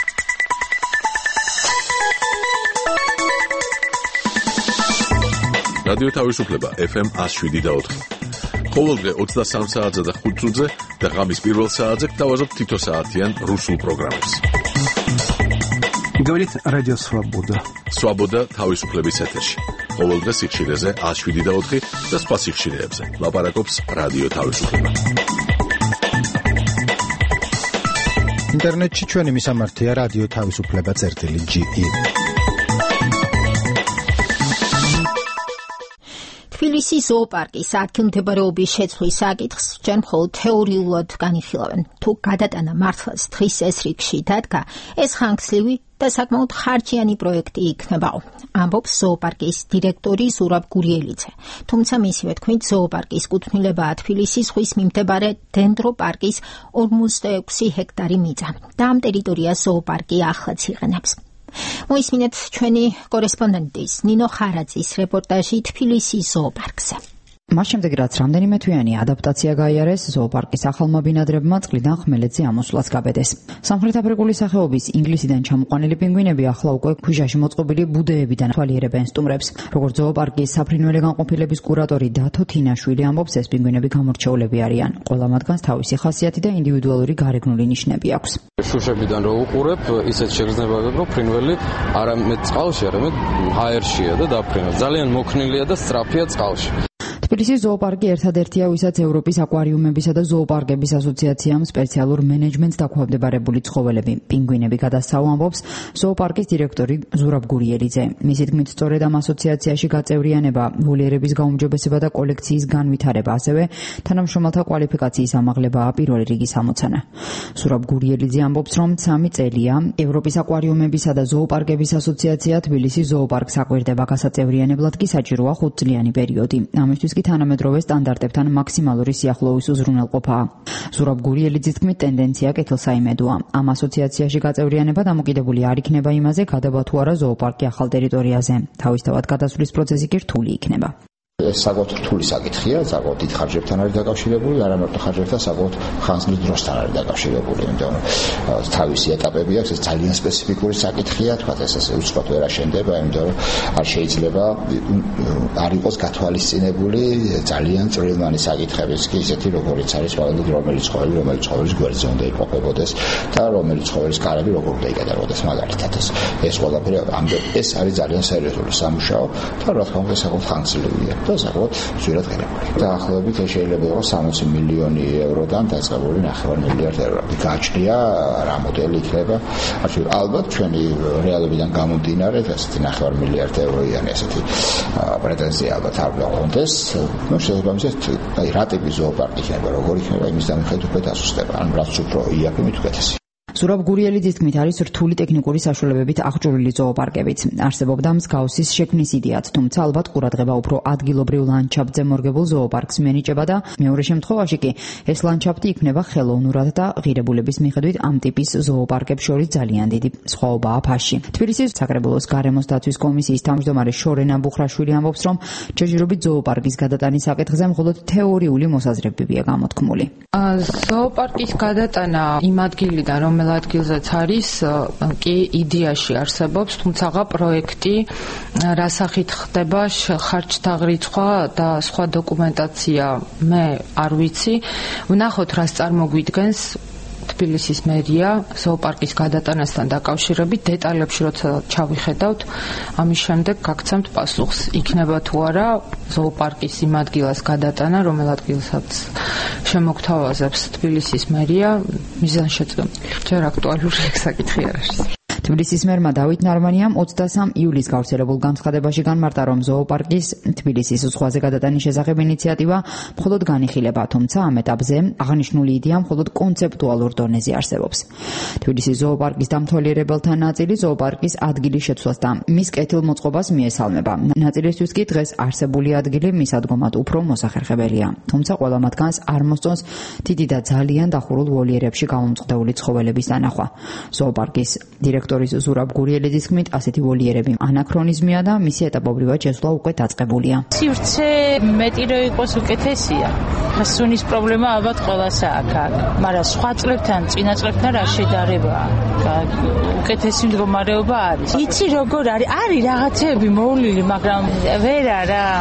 რადიო თავისუფლება FM 107.4. ყოველდღე 23 საათზე და 5 წუთზე და ღამის პირველ საათზე გთავაზობთ თითო საათიან რუსულ პროგრამებს. Говорит радио Свобода. Свобода თავისუფლების ეთერში. ყოველდღე სიხშირეზე 107.4 და სხვა სიხშირეებზე. ლაპარაკობს რადიო თავისუფლება. ინტერნეტში ჩვენი მისამართია რადიო თავისუფლება.ge. თბილისის ზოოპარკის ადგილმდებარეობის შეცვლის საკითხს ჯერ მხოლოდ თეორიულად განიხილავენ. თუ გადატანა მართლაც დღის წესრიგში დადგა, ეს ხანგრძლივი და საკმაოდ ხარჯიანი პროექტი იქნებაო. ამბობს ზოოპარკის დირექტორი ზურაბ გურიელიძე. თუმცა მისივე თქმით, ზოოპარკის კუთვნილებაა თბილისის ზღვის მიმდებარე დენდროპარკის 46 ჰექტარი მიწა და ამ ტერიტორიას ზოოპარკი ახლაც იყენებს. მოისმინეთ ჩვენი კორესპონდენტის ნინო ხარაძის რეპორტაჟი თბილისის ზოოპარკზე. მას შემდეგ რაც რამდენიმე თვიანი ადაპტაცია გაიარეს, ზოოპარკის ახალმა ბინადრებმა წყლიდან ხმელეთზე ამოსვლაც გაბედეს. სამხრეთ აფრიკული სახეობის ინგლისიდან ჩამოყვანილი პინგვინები ახლა უკვე ქვიშაში მოწყობილი ბუდეებიდან თვალიერებენ სტუმრებს. როგორც ზოოპარკის საფრინველი განყოფილების კურატორი დათო თინაშვილი ამბობს, ეს პინგვინები გამორჩეულები არიან. ყველა მათგანს თავისი ხასიათი და ინდივიდუალური გარეგნული ნიშნები აქვს. შუშებიდან რო უყურებ, ისეთ შეგრძნებაა, რომ ფრინველი არამედ წყალში, არამედ ჰაერშია და დაფრინა. ძალიან მოქნილია და სწრაფია წყალში. თბილისის ზოოპარკი ერთადერთია, ვისაც ევროპის აკვარიუმებისა და ზოოპარკების ასოციაციამ სპეციალურ მენეჯმენტს დაქვემდებარებული ცხოველები, პინგვინები გადასცაო, ამბობს ზოოპარკის დირექტორი ზურაბ გურიელიძე. მისი თქმით, სწორედ ამ ასოციაციაში გაწევრიანება, ვოლიერების გაუმჯობესება და კოლექციის განვითარება, ასევე თანამშრომელთა კვალიფიკაციის ამაღლებაა პირველი რიგის ამოცანა. ზურაბ გურიელიძე ამბობს, რომ 3 წელია ევროპის აკვარიუმებისა და ზოოპარკების ასოციაცია თბილისის ზოოპარკს აკვირდება, გასაწევრიანებლად კი საჭიროა 5 წლიანი პერიოდი. ამისთვის კი თანამედროვე სტანდარტებთან მაქსიმალური სიახლოვის უზრუნველყოფაა. ზურაბ გურიელიძის თქმით, ტენდენცია კეთილსაიმედოა. ამ ასოციაციაში გაწევრიანება დამოკიდებული არ იქნება იმაზე, გადაბა თუ არა ზოოპარკი ახალ ტერიტორიაზე. თავისთავად გადასვლის პროცესი კი რთული იქნება. ეს საკუთარ რთული საკითხია, საკუთარ დიდ ხარჯებთან არის დაკავშირებული, არა მარტო ხარჯებთან, საკუთარ ხანძრის დროსთან არის დაკავშირებული, იმიტომ რომ თავისი ეტაპები აქვს, ეს ძალიან სპეციფიკური საკითხია, თქვა ეს ასე უცბად ვერ აშენდება, იმიტომ რომ არ შეიძლება არ იყოს გათვალისწინებული ძალიან წვრილმანი საკითხების კი ისეთი, როგორიც არის ყველგან რომელიც ცხოველის გვერდზე უნდა იმყოფებოდეს და რომელიც ცხოველის კარები როგორ უნდა იკეთებოდეს მაგალითად ეს ყველაფერი ეს არის ძალიან სერიოზული სამუშაო და რა თქმა უნდა საკუთარ ხანგრძლივია. და საკუთარ ძვირად ღირებული. დაახლოებით შეიძლება იყოს 60 მილიონი ევროდან დაწყებული 9 მილიარდ ევრო. გააჩნია რა მოდელი იქნება. ალბათ ჩვენი რეალობიდან გამომდინარე, ასეთი 9 მილიარდ ევროიანი ასეთი პრეტენზია ალბათ არ გქონდეს. ნუ შესაბამისად, აი რა ტიპის ზოოპარკი იქნება, როგორ იქნება, იმის დამხედვით უფრო დასუსტება. ან რაც უფრო იაფი მით უკეთესი. ზურაბ გურიელიძის თქმით, არის რთული ტექნიკური საშუალებებით აღჭურვილი ზოოპარკებიც. არსებობდა მსგავსის შექმნის იდეაც, თუმცა ალბათ ყურადღება უფრო ადგილობრივ ლანდშაფტზე მორგებულ ზოოპარკს მიენიჭება და მეორე შემთხვევაში კი ეს ლანდშაფტი იქნება ხელოვნურად და ღირებულების მიხედვით ამ ტიპის ზოოპარკებს შორის ძალიან დიდი სხვაობაა ფასში. თბილისის საკრებულოს გარემოს დაცვის კომისიის თავმჯდომარე შორენა ბუხრაშვილი ამბობს, რომ ჯერჯერობით ზოოპარკის გადატანის საკითხზე მხოლოდ თეორიული მოსაზრებებია გამოთქმული. ზოოპარკის გადატანა იმ ადგილიდან, რომ ადგილზეც არის, კი იდეაში არსებობს, თუმცა პროექტი რა სახით ხდება, ხარჯთა რიცხვა და სხვა დოკუმენტაცია მე არ ვიცი. ვნახოთ, რას წარმოგვიდგენს თბილისის მერია ზოოპარკის გადატანასთან დაკავშირებით, დეტალებში როცა ჩავიხედავთ, ამის შემდეგ გაგცემთ პასუხს. იქნება თუ არა ზოოპარკის იმ ადგილას გადატანა, რომელ ადგილსაც შემოგთავაზებს თბილისის მერია, მიზანშეწონილი. ჯერ აქტუალური საკითხი არ არის. თბილისის მერმა დავით ნარმანიამ 23 ივლისს გავრცელებულ განცხადებაში განმარტა, რომ ზოოპარკის თბილისის ზღვაზე გადატანის შესახებ ინიციატივა მხოლოდ განიხილება, თუმცა ამ ეტაპზე აღნიშნული იდეა მხოლოდ კონცეპტუალურ დონეზე არსებობს. თბილისის ზოოპარკის დამთვალიერებელთა ნაწილი ზოოპარკის ადგილის შეცვლას და მის კეთილმოწყობას მიესალმება. ნაწილისთვის კი დღეს არსებული ადგილი მის ადგომად უფრო მოსახერხებელია, თუმცა ყველა მათგანს არ მოსწონს დიდი და ძალიან დახურულ ვოლიერებში გამომწყდეული ცხოველების დანახვა. ზოოპარკის დირექტორი ზურაბ გურიელიძის თქმით, ასეთი ვოლიერები ანაქრონიზმია და მისი ეტაპობრივად შესვლა უკვე დაწყებულია. სივრცე მეტი რო იყოს უკეთესია. სუნის პრობლემა ალბათ ყველასა აქვს, მაგრამ სხვა წლებთან, წინა წლებთან რა შედარებაა? უკეთესი მდგომარეობა არის. იცი როგორ არის? არის რაღაცები მოვლილი, მაგრამ ვერა,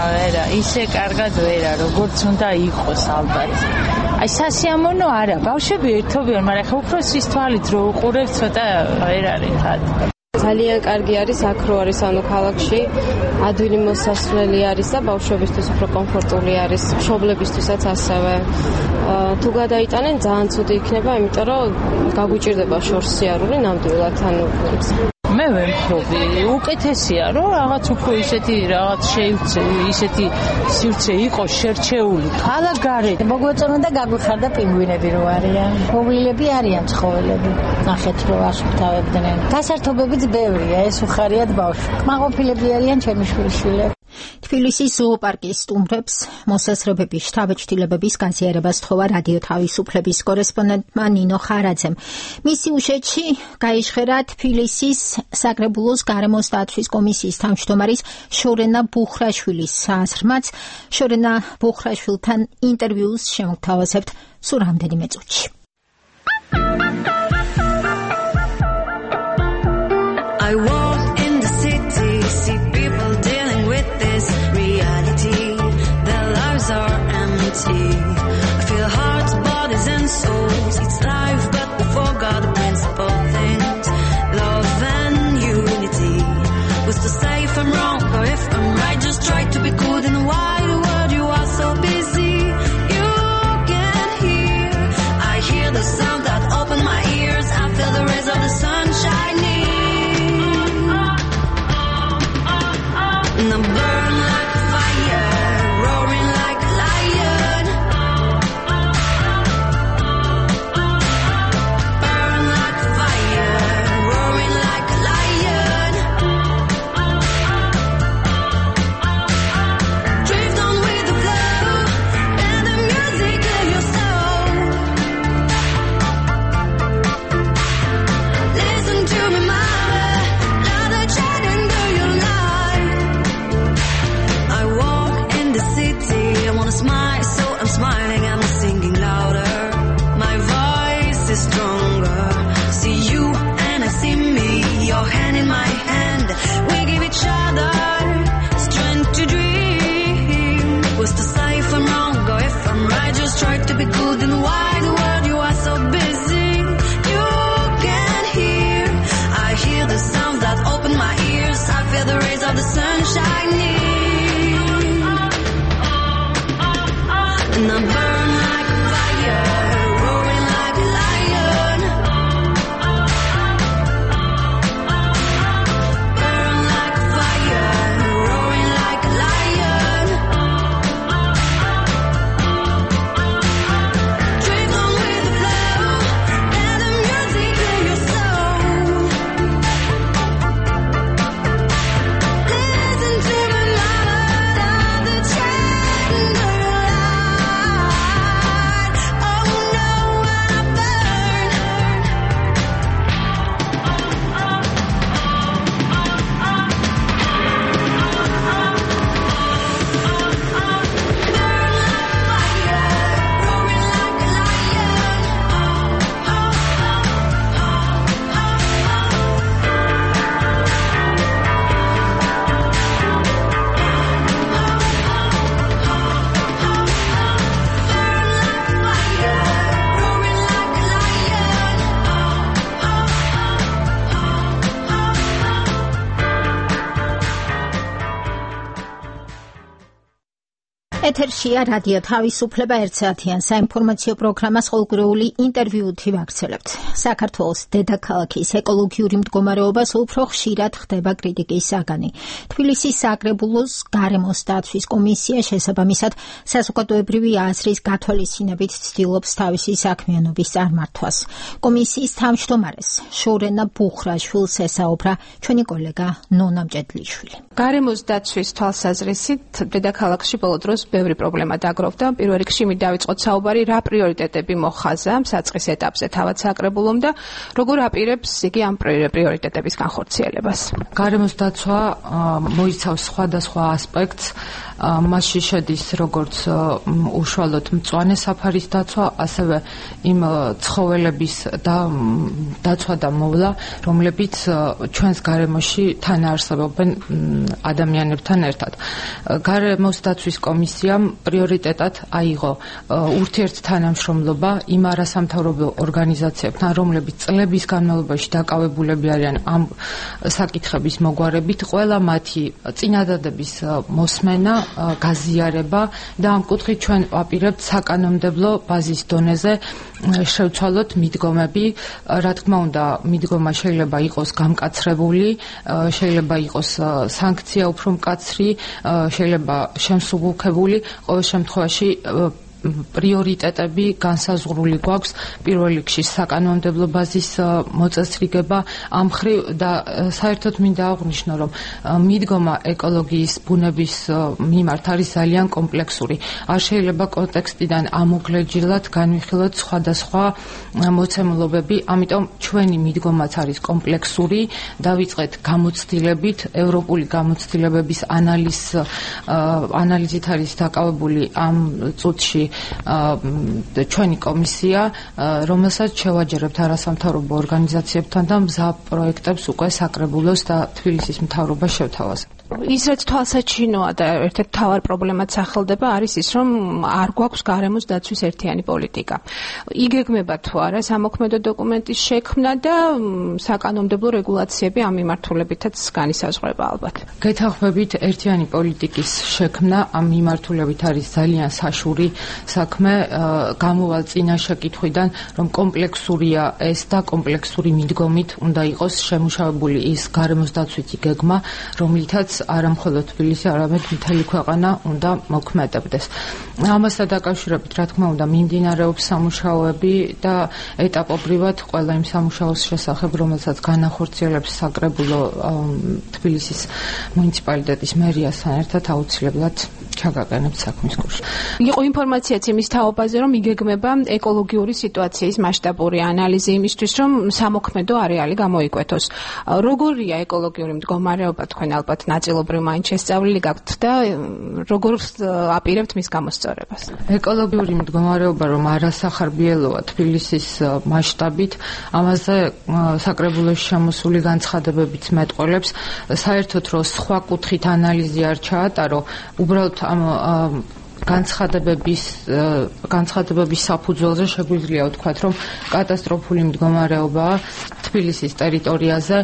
ისე კარგად ვერა, როგორც უნდა იყოს ალბათ. აი სასიამოვნო არა, ბავშვები ერთობიან, მაგრამ უფრო სის თვალით რო უყურებ, ცოტა ვერ არის ხად. ძალიან კარგი არის აქ რო არის ანუ ქალაქში ადვილი მოსასვლელი არის და ბავშვებისთვის უფრო კომფორტული არის, მშობლებისთვისაც ასევე. თუ გადაიტანენ ძალიან ცუდი იქნება, იმიტომ რომ გაგვიჭირდება შორს სიარული ნამდვილად ანუ მე ვერ ვფიქრობ, უკეთესია რომ რაღაც უფრო ისეთი რაღაც შეივცე, ისეთი სივრცე იყოს შერჩეული. ქალაქგარეთ მოგვეწონა და გაგვიხარდა პინგვინები რო არიან. მოვლილები არიან ცხოველები. ნახეთ რო ასუფთავებდნენ. გასართობებიც ბევრია, ეს უხარიათ ბავშვი. კმაყოფილები არიან ჩემი შვილიშვილები. თბილისის ზოოპარკის სტუმრებს მოსასწრებების შთაბეჭდილებების გაზიარებას თხოვა რადიო თავისუფლების კორესპონდენტმა ნინო ხარაძემ. მისი უშეთში გაიჟღერა თბილისის საკრებულოს გარემოს დაცვის კომისიის თავმჯდომარის შორენა ბუხრაშვილის აზრმაც. შორენა ბუხრაშვილთან ინტერვიუს შემოგთავაზებთ სულ რამდენიმე წუთში. I walk in the city, see people dealing with this reality. Their lives are empty. I feel hearts, bodies and souls. It's life, but we forgot the principal things. Love and unity. Who's to say if I'm wrong or if I'm right? Just try to be good in a wide world. You are so busy. You can hear. I hear the sound that open my ears. I feel the rays of the sun shining. And I burn like a fire, roaring like a lion. Burn like a fire, roaring like a lion. Drift on with the flow, and the music of your soul. Listen to me, mama, now the shining through your light. I walk in the city, I wanna smile, so I'm smiling, I'm singing louder. My voice is stronger. See you and I see me, your hand in my hand. We give each other strength to dream. Who's to say if I'm wrong or if I'm right? Just try to be good in the wide world. You are so busy, you can hear. I hear the sounds that open my ears. I feel the rays of the sun shining. And I burn like a fire, roaring like a lion. Burn like a fire, roaring like a lion. Drift on with the flow, and the music in your soul. Listen to me, mama, now the chains are ეთერშია რადიო თავისუფლება ერთსაათიან საინფორმაციო პროგრამას ყოველკვირეული ინტერვიუთი ვაგრძელებთ. საქართველოს დედაქალაქის ეკოლოგიური მდგომარეობა უფრო ხშირად ხდება კრიტიკის საგანი. თბილისის საკრებულოს გარემოს დაცვის კომისია შესაბამისად საზოგადოებრივი აზრის გათვალისწინებით ცდილობს თავისი საქმიანობის წარმართვას. კომისიის თავმჯდომარეს შორენა ბუხრაშვილს ესაუბრა ჩვენი კოლეგა ნონა მჭედლიშვილი. გარემოს დაცვის თვალსაზრისით დედაქალაქში ბოლო დროს ბევრი პრობლემა დაგროვდა. პირველ რიგში მივდავიწყოთ საუბარი, რა პრიორიტეტები მოხაზა საწყის ეტაპზე თავად საკრებულომ და როგორ აპირებს იგი ამ პრიორიტეტების განხორციელებას. გარემოს დაცვა მოიცავს სხვადასხვა ასპექტს. მასში შედის როგორც უშუალოდ მწვანე საფარის დაცვა, ასევე იმ ცხოველების დაცვა და მოვლა, რომლებიც ჩვენს გარემოში თან არსებობენ ადამიანებთან ერთად. გარემოს დაცვის კომისიამ პრიორიტეტად აიღო ურთიერთთანამშრომლობა იმ არასამთავრობო ორგანიზაციებთან, რომლებიც წლების განმავლობაში დაკავებულები არიან ამ საკითხების მოგვარებით, ყველა მათი წინადადების მოსმენა, გაზიარება და ამ კუთხით ჩვენ ვაპირებთ საკანონმდებლო ბაზის დონეზე შევცვალოთ მიდგომები. რა თქმა უნდა, მიდგომა შეიძლება იყოს გამკაცრებული, შეიძლება იყოს სანქცია უფრო მკაცრი, შეიძლება შემსუბუქებული, ყოველ შემთხვევაში პრიორიტეტები განსაზღვრული გვაქვს პირველ რიგში საკანონმდებლო ბაზის მოწესრიგება ამ მხრივ და საერთოდ მინდა აღვნიშნო, რომ მიდგომა ეკოლოგიის ბუნების მიმართ არის ძალიან კომპლექსური. არ შეიძლება კონტექსტიდან ამოგლეჯილად განვიხილოთ სხვადასხვა მოცემულობები, ამიტომ ჩვენი მიდგომაც არის კომპლექსური. დავიწყეთ გამოცდილებით, ევროპული გამოცდილებების ანალიზით არის დაკავებული ამ წუთში ჩვენი კომისია, რომელსაც შევაჯერებთ არასამთავრობო ორგანიზაციებთან და მზაბ პროექტებს უკვე საკრებულოს და თბილისის მთავრობა შევთავაზებთ. ის რაც თვალსაჩინოა და ერთ-ერთი მთავარი პრობლემაც სახელდება არის ის, რომ არ გვაქვს გარემოს დაცვის ერთიანი პოლიტიკა. იგეგმება თუ არა სამოქმედო დოკუმენტის შექმნა და საკანონმდებლო რეგულაციები ამ მიმართულებითაც განისაზღვრება ალბათ. გეთანხმებით, ერთიანი პოლიტიკის შექმნა ამ მიმართულებით არის ძალიან საშური საქმე. გამოვალ წინა შეკითხვიდან, რომ კომპლექსურია ეს და კომპლექსური მიდგომით უნდა იყოს შემუშავებული ის გარემოს დაცვითი გეგმა, რომლითაც არა მხოლოდ თბილისი, არამედ მთელი ქვეყანა უნდა მოქმედებდეს. ამასთან დაკავშირებით, რა თქმა უნდა, მიმდინარეობს სამუშაოები და ეტაპობრივად ყველა იმ სამუშაოს შესახებ, რომელსაც განახორციელებს საკრებულო თბილისის მუნიციპალიტეტის მერიასთან ერთად აუცილებლად ჩაგაყენებთ საქმის კურსში. იყო ინფორმაციაც იმის თაობაზე, რომ იგეგმება ეკოლოგიური სიტუაციის მასშტაბური ანალიზი იმისთვის, რომ სამოქმედო არეალი გამოიკვეთოს. როგორია ეკოლოგიური მდგომარეობა, თქვენ ალბათ ნაწილობრივ მაინც შესწავლილი გაქვთ და როგორ აპირებთ მის გამოსწორებას? ეკოლოგიური მდგომარეობა, რომ არასახარბიელოა თბილისის მასშტაბით, ამაზე საკრებულოში შემოსული განცხადებებიც მეტყველებს. საერთოდ რომ სხვა კუთხით ანალიზი არ ჩაატარო, უბრალოდ ამ განცხადებების საფუძველზე შეგვიძლია ვთქვათ, რომ კატასტროფული მდგომარეობაა თბილისის ტერიტორიაზე.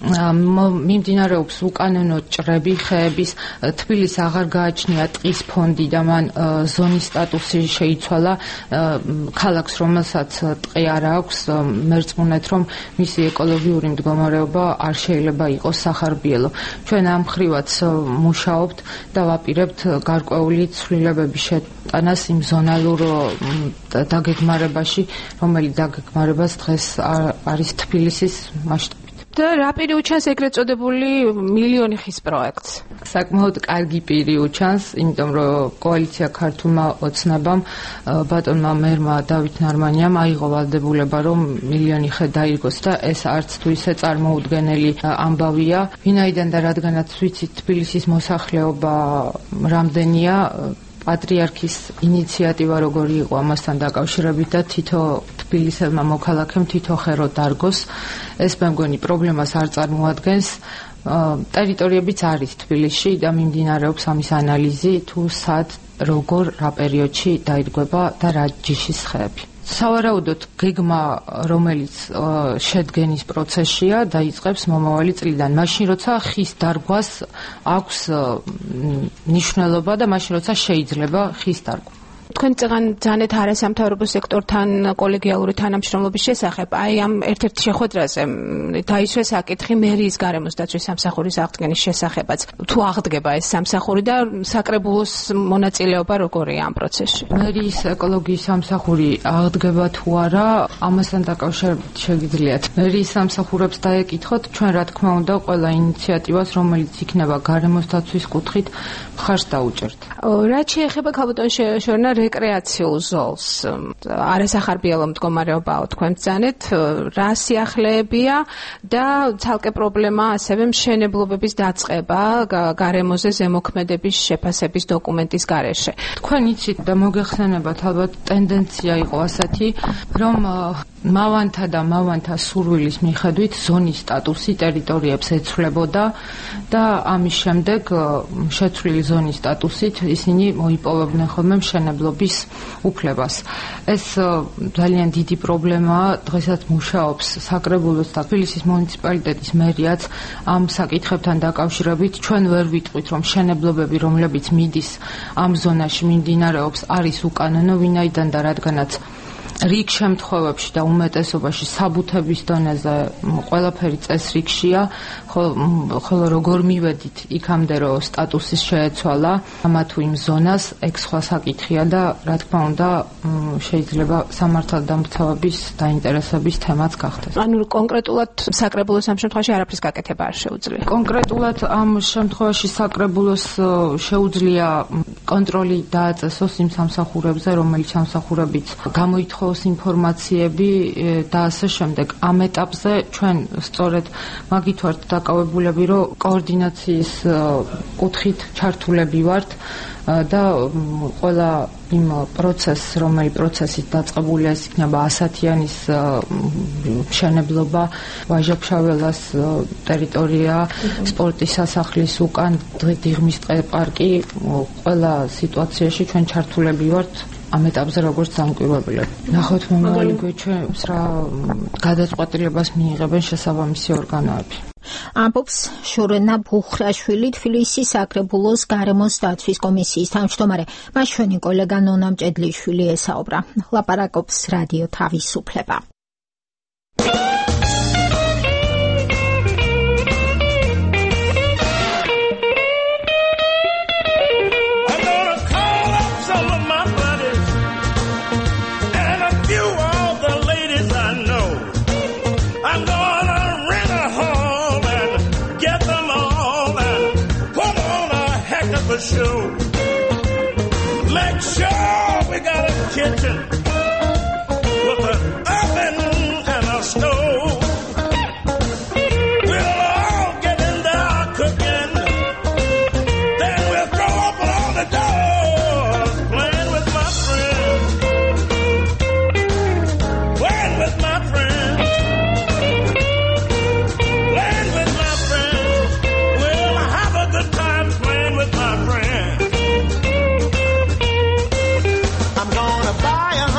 მიმდინარეობს უკანონო ჭრები ხეების, თბილისს აღარ გააჩნია ტყის ფონდი და მან ზონის სტატუსი შეიცვალა ქალაქს, რომელსაც ტყე არ აქვს. მერწმუნეთ, რომ მისი ეკოლოგიური მდგომარეობა არ შეიძლება იყოს სახარბიელო. ჩვენ ამ მხრივაც მუშაობთ და ვაპირებთ გარკვეული ცვლილებების შეტანას იმ ზონალურ დაგეგმარებაში, რომელიც დაგეგმარებას დღეს არის თბილისის მასშტაბით. და რა პირი უჩანს ეგრეთ წოდებული მილიონი ხის პროექტს? საკმაოდ კარგი პირი უჩანს, იმიტომ რომ კოალიცია ქართულმა ოცნებამ ბატონმა მერმა დავით ნარმანიამ აიღო ვალდებულება, რომ მილიონი ხე დაიგოს და ეს არც თუ ისე წარმოუდგენელი ამბავია. ვინაიდან და რადგანაც ვიცით თბილისის მოსახლეობა რამდენია, პატრიარქის ინიციატივა როგორი იყო ამასთან დაკავშირებით და თითო თბილისელმა მოქალაქემ თითო ხერო დარგოს, ეს მე მგონი პრობლემას არ წარმოადგენს. ტერიტორიებიც არის თბილისში და მიმდინარეობს ამის ანალიზი, თუ სად, როგორ, რა პერიოდში დაირღვება და რა ჯიშის ხეები. სავარაუდოდ გეგმა, რომელიც შედგენის პროცესშია, დაიწყებს მომავალი წლიდან. მაშინ როცა ხის დარგვას აქვს მნიშვნელობა და მაშინ როცა შეიძლება ხის დარგვა. თქვენ ძანეთ არასამთავრობო სექტორთან კოლეგიალური თანამშრომლობის შესახებ, აი ამ ერთ-ერთ შეხვედრაზე დაისვეს საკითხი მერიის გარემოს დაცვის სამსახურის აღდგენის შესახებაც. თუ აღდგება ეს სამსახური და საკრებულოს მონაწილეობა როგორია ამ პროცესში? მერიის ეკოლოგიის სამსახური აღდგება თუ არა, ამასთან დაკავშირებით შეგიძლიათ მერიის სამსახურებს დაეკითხოთ. ჩვენ რა თქმა უნდა ყველა ინიციატივას, რომელიც იქნება გარემოს დაცვის კუთხით, მხარს დაუჭერთ. რაც შეეხება ქალბატონ შორნა რეკრეაციულ ზოლს არასახარბიელო მდგომარეობაო თქვენ ბრძანეთ, რა სიახლეებია და ცალკე პრობლემა ასევე მშენებლობების დაწყება გარემოზე ზემოქმედების შეფასების დოკუმენტის გარეშე. თქვენ იცით და მოგეხსენებათ ალბათ ტენდენცია იყო ასეთი, რომ მავანთა და მავანთა სურვილის მიხედვით ზონის სტატუსი ტერიტორიებს ეცვლებოდა და ამის შემდეგ შეცვლილი ზონის სტატუსით ისინი მოიპოვებდნენ ხოლმე მშენებლობის უფლებას. ეს ძალიან დიდი პრობლემაა, დღესაც მუშაობს საკრებულოს და თბილისის მუნიციპალიტეტის მერიაც ამ საკითხებთან დაკავშირებით. ჩვენ ვერ ვიტყვით, რომ მშენებლობები, რომლებიც მიდის ამ ზონაში მიმდინარეობს, არის უკანონო, ვინაიდან და რადგანაც რიგ შემთხვევებში და უმეტესობაში საბუთების დონეზე ყველაფერი წესრიგშია, ხოლო როგორ მივედით იქამდე, რომ სტატუსის შეეცვალა ამა თუ იმ ზონას, ეგ სხვა საკითხია და რა თქმა უნდა შეიძლება სამართალდამცავების დაინტერესების თემაც გახდეს. ანუ კონკრეტულად საკრებულოს ამ შემთხვევაში არაფრის გაკეთება არ შეუძლია. კონკრეტულად ამ შემთხვევაში საკრებულოს შეუძლია კონტროლი დააწესოს იმ სამსახურებზე, რომელიც სამსახურებიც გამოითხოვს ინფორმაციები და ასე შემდეგ. ამ ეტაპზე ჩვენ სწორედ მაგით ვართ დაკავებულები, რომ კოორდინაციის კუთხით ჩართულები ვართ და ყველა იმ პროცესს, რომელიც პროცესით დაწყებულია, ეს იქნება ასათიანის მშენებლობა, ვაჟა-ფშაველას ტერიტორია, სპორტის სასახლის უკან დიღმის ტყე-პარკი, ყველა სიტუაციაში ჩვენ ჩართულები ვართ ამ ეტაპზე როგორც დამკვირვებლები. ნახოთ მომავალი გვეჩვენებს რა გადაწყვეტილებას მიიღებენ შესაბამისი ორგანოები. ამბობს შურენა ბუხრაშვილი, თბილისის საკრებულოს გარემოს დაცვის კომისიის თავმჯდომარე. მას ჩვენი კოლეგა ნონა მჭედლიშვილი ესაუბრა. ლაპარაკობს რადიო თავისუფლება. Show. Make sure we got a kitchen with an oven and a stove. We'll all get in there cooking. Then we'll throw open all the doors. Playing with my friends. Playing with my friends. Playing with my friends. We'll have a good time playing with my friends. I'm gonna buy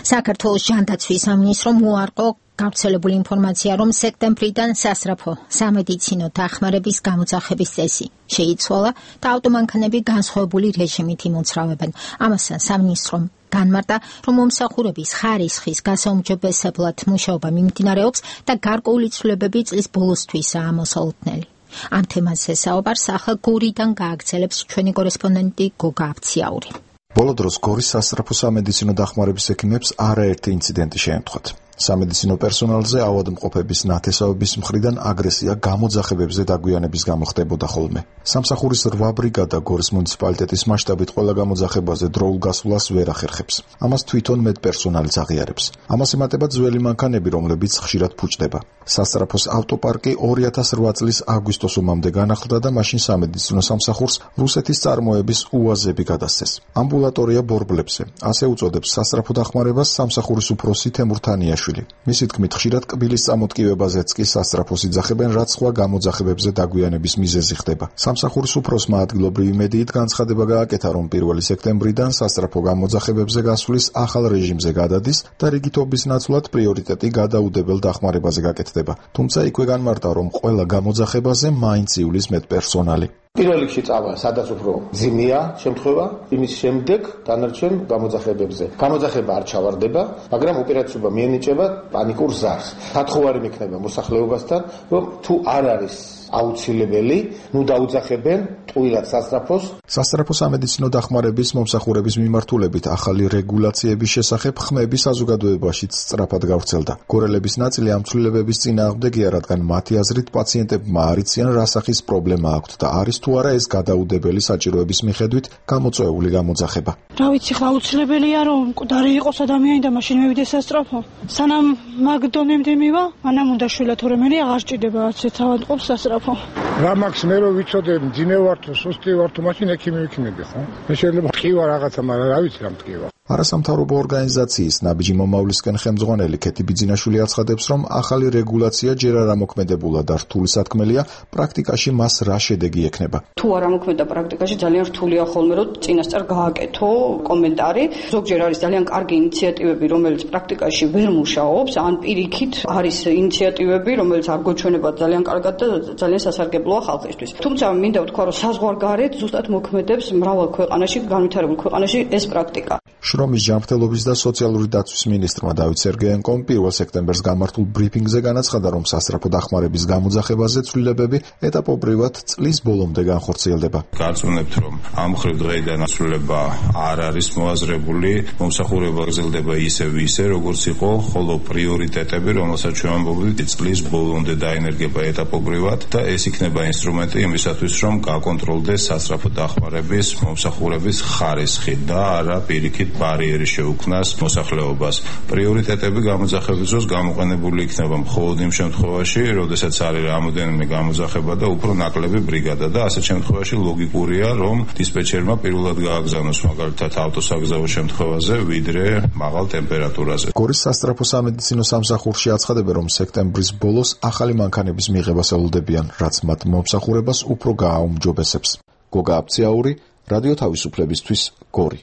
საქართველოს ჟანდაცვის სამინისტრომ უარყო გავრცელებული ინფორმაცია, რომ სექტემბრიდან სასწრაფო სამედიცინო დახმარების გამოძახების წესი შეიცვალა და ავტომანქანები განსხვავებული რეჟიმით იმოძრავებენ. ამასთან სამინისტრომ განმარტა, რომ მომსახურების ხარისხის გასაუმჯობესებლად მუშაობა მიმდინარეობს და გარკვეული ცვლილებები წლის ბოლოსთვისაა მოსალოდნელი. ამ თემაზე საუბარს ახლა გორიდან გააგრძელებს ჩვენი კორესპონდენტი გოგა აფციაური. ბოლო დროს გორის სასწრაფო სამედიცინო დახმარების ექიმებს არაერთი ინციდენტი შეემთხვათ. სამედიცინო პერსონალზე ავადმყოფების ნათესავების მხრიდან აგრესია გამოძახებებზე დაგვიანების გამო ხდებოდა ხოლმე. სამსახურის 8 ბრიგადა გორის მუნიციპალიტეტის მასშტაბით ყველა გამოძახებაზე დროულ გასვლას ვერ ახერხებს. ამას თვითონ მედპერსონალიც აღიარებს. ამას ემატება ძველი მანქანები, რომლებიც ხშირად ფუჭდება. სასწრაფოს ავტოპარკი 2008 წლის აგვისტოს ომამდე განახლდა და მაშინ სამედიცინო სამსახურს რუსეთის წარმოების უაზები გადასცეს. ამბულატორია ბორბლებზე, ასე უწოდებს სასწრაფო დახმარებას სამსახურის უფროსი თემურ თანიაშვილი. მისი თქმით, ხშირად კბილის წამოტკივებაზეც კი სასწრაფოს იძახებენ, რაც სხვა გამოძახებებზე დაგვიანების მიზეზი ხდება. სამსახურის უფროსმა ადგილობრივი მედიით განცხადება გააკეთა, რომ 1 სექტემბრიდან სასწრაფო გამოძახებებზე გასვლის ახალ რეჟიმზე გადადის და რიგითობის ნაცვლად პრიორიტეტი გადაუდებელ დახმარებაზე გაკეთდება. თუმცა იქვე განმარტა, რომ ყველა გამოძახებაზე მაინც ივლის მედპერსონალი. პირველ რიგში წავა, სადაც უფრო ძიმეა შემთხვევა, იმის შემდეგ დანარჩენ გამოძახებებზე. გამოძახება არ ჩავარდება, მაგრამ ოპერაციობა მიენიჭება პანიკურ ზარს. გათხოვარი მექნება მოსახლეობასთან, რომ თუ არ არის აუცილებელი, ნუ დაუძახებენ ტყუილად სასწრაფოს. სასწრაფო სამედიცინო დახმარების მომსახურების მიმართულებით ახალი რეგულაციების შესახებ ხმები საზოგადოებაშიც სწრაფად გავრცელდა. გორელების ნაწილი ამ ცვლილებების წინააღმდეგია, რადგან მათი აზრით პაციენტებმა არ იციან რა სახის პრობლემა აქვთ და არის თუ არა ეს გადაუდებელი საჭიროების მიხედვით გამოწვეული გამოძახება. რა ვიცი, ხლა აუცილებელია რომ მკვდარი იყოს ადამიანი და მაშინ მივიდეს სასწრაფო. სანამ მაგ დონემდე მივა, მანამ უნდა შვილა, თორემ მე აღარ ჭირდება ასეთ ავადმყოფს სასწრაფო. რა მაქვს მე რო ვიცოდე მძიმე ვარ თუ სუსტი ვარ თუ მაშინ ექიმი ვიქნები ხო? მე შეიძლება ტკივა რაღაცა, მაგრამ რა ვიცი რა ტკივა. არასამთავრობო ორგანიზაციის ნაბიჯი მომავლისკენ ხელმძღვანელი ქეთი ბიძინაშვილი აცხადებს, რომ ახალი რეგულაცია ჯერ არ ამოქმედებულა და რთული სათქმელია, პრაქტიკაში მას რა შედეგი ექნება. თუ არ ამოქმედა პრაქტიკაში, ძალიან რთულია ხოლმე რომ წინასწარ გააკეთო კომენტარი. ზოგჯერ არის ძალიან კარგი ინიციატივები, რომელიც პრაქტიკაში ვერ მუშაობს, ან პირიქით არის ინიციატივები, რომელიც არ გოჩვენება ძალიან კარგად და ძალიან სასარგებლოა ხალხისთვის. თუმცა მინდა ვთქვა, რომ საზღვარგარეთ ზუსტად მოქმედებს მრავალ ქვეყანაში, განვითარებულ ქვეყანაში ეს პრაქტიკა. შრომის ჯანმრთელობის და სოციალური დაცვის მინისტრმა დავით სერგეენკომ 1 სექტემბერს გამართულ ბრიფინგზე განაცხადა, რომ სასწრაფო დახმარების გამოძახებაზე ცვლილებები ეტაპობრივად წლის ბოლომდე განხორციელდება. გაწუნებთ, რომ ამ მხრივ დღეიდან ცვლილება არ არის მოაზრებული, მომსახურება გრძელდება ისე, როგორც იყო, ხოლო პრიორიტეტები, რომელსაც ჩვენ ამბობთ, წლის ბოლომდე დაენერგება ეტაპობრივად და ეს იქნება ინსტრუმენტი იმისათვის, რომ გაკონტროლდეს სასწრაფო დახმარების მომსახურების ხარისხი და არა პირიქით ბარიერი შეუქმნას მოსახლეობას. პრიორიტეტები გამოძახების დროს გამოყენებული იქნება მხოლოდ იმ შემთხვევაში, როდესაც არის რამოდენიმე გამოძახება და უფრო ნაკლები ბრიგადა და ასეთ შემთხვევაში ლოგიკურია, რომ დისპეჩერმა პირველად გააგზავნოს მაგალითად ავტოსაგზაო შემთხვევაზე, ვიდრე მაღალ ტემპერატურაზე. გორის სასწრაფო სამედიცინო სამსახურში აცხადებენ, რომ სექტემბრის ბოლოს ახალი მანქანების მიღებას ელოდებიან, რაც მათ მომსახურებას უფრო გააუმჯობესებს. გოგა აფციაური, რადიო თავისუფლებისთვის, გორი.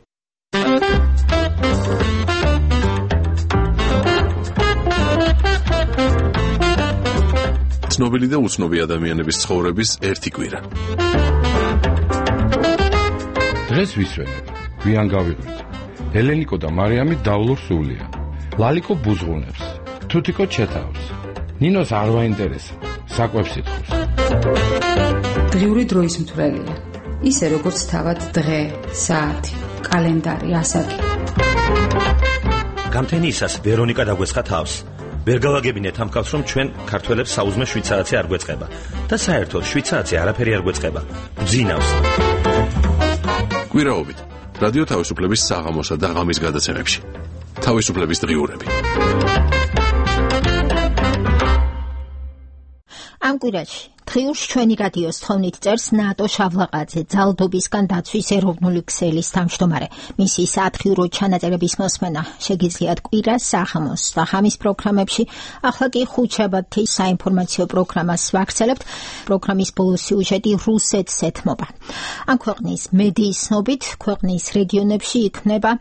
ცნობილი და უცნობი ადამიანების ცხოვრების ერთი კვირა. დღეს ვისვენებ, გვიან გავიღვით. ელენიკო და მარიამი დავლურ სულია. ლალიკო ბუზღუნებს, თუთიკო ჩეთავს. ნინოს არ ვაინტერესა, საკვებს ითხოვს. დღიური დროის მთვრელია. ისე როგორც თავად დღე, საათი, კალენდარი, ასაკი. გამთენიისას ვერონიკა დაგვეცხა თავს. ვერ გავაგებინეთ ამ კაცს, რომ ჩვენ ქართველებს საუზმე 7 საათი არ გვეწყება და საერთოდ 7 საათი არაფერი არ გვეწყება. გძინავს. კვირაობით რადიო თავისუფლების საღამოსა და ღამის გადაცემებში. თავისუფლების დღიურები. ამ კვირაში დღიურში ჩვენი რადიოს თხოვნით წერს ნატო შავლაყაძე, ძალდობისგან დაცვის ეროვნული ქსელის თავმჯდომარე. მისი სათხიურო ჩანაწერების მოსმენა შეგიძლიათ კვირას, საღამოს და ღამის პროგრამებში. ახლა კი ხუთშაბათის საინფორმაციო პროგრამას ვაგრძელებთ. პროგრამის ბოლო სიუჟეტი რუსეთს ეთმობა. ამ ქვეყნის მედიის ცნობით, ქვეყნის რეგიონებში იქნება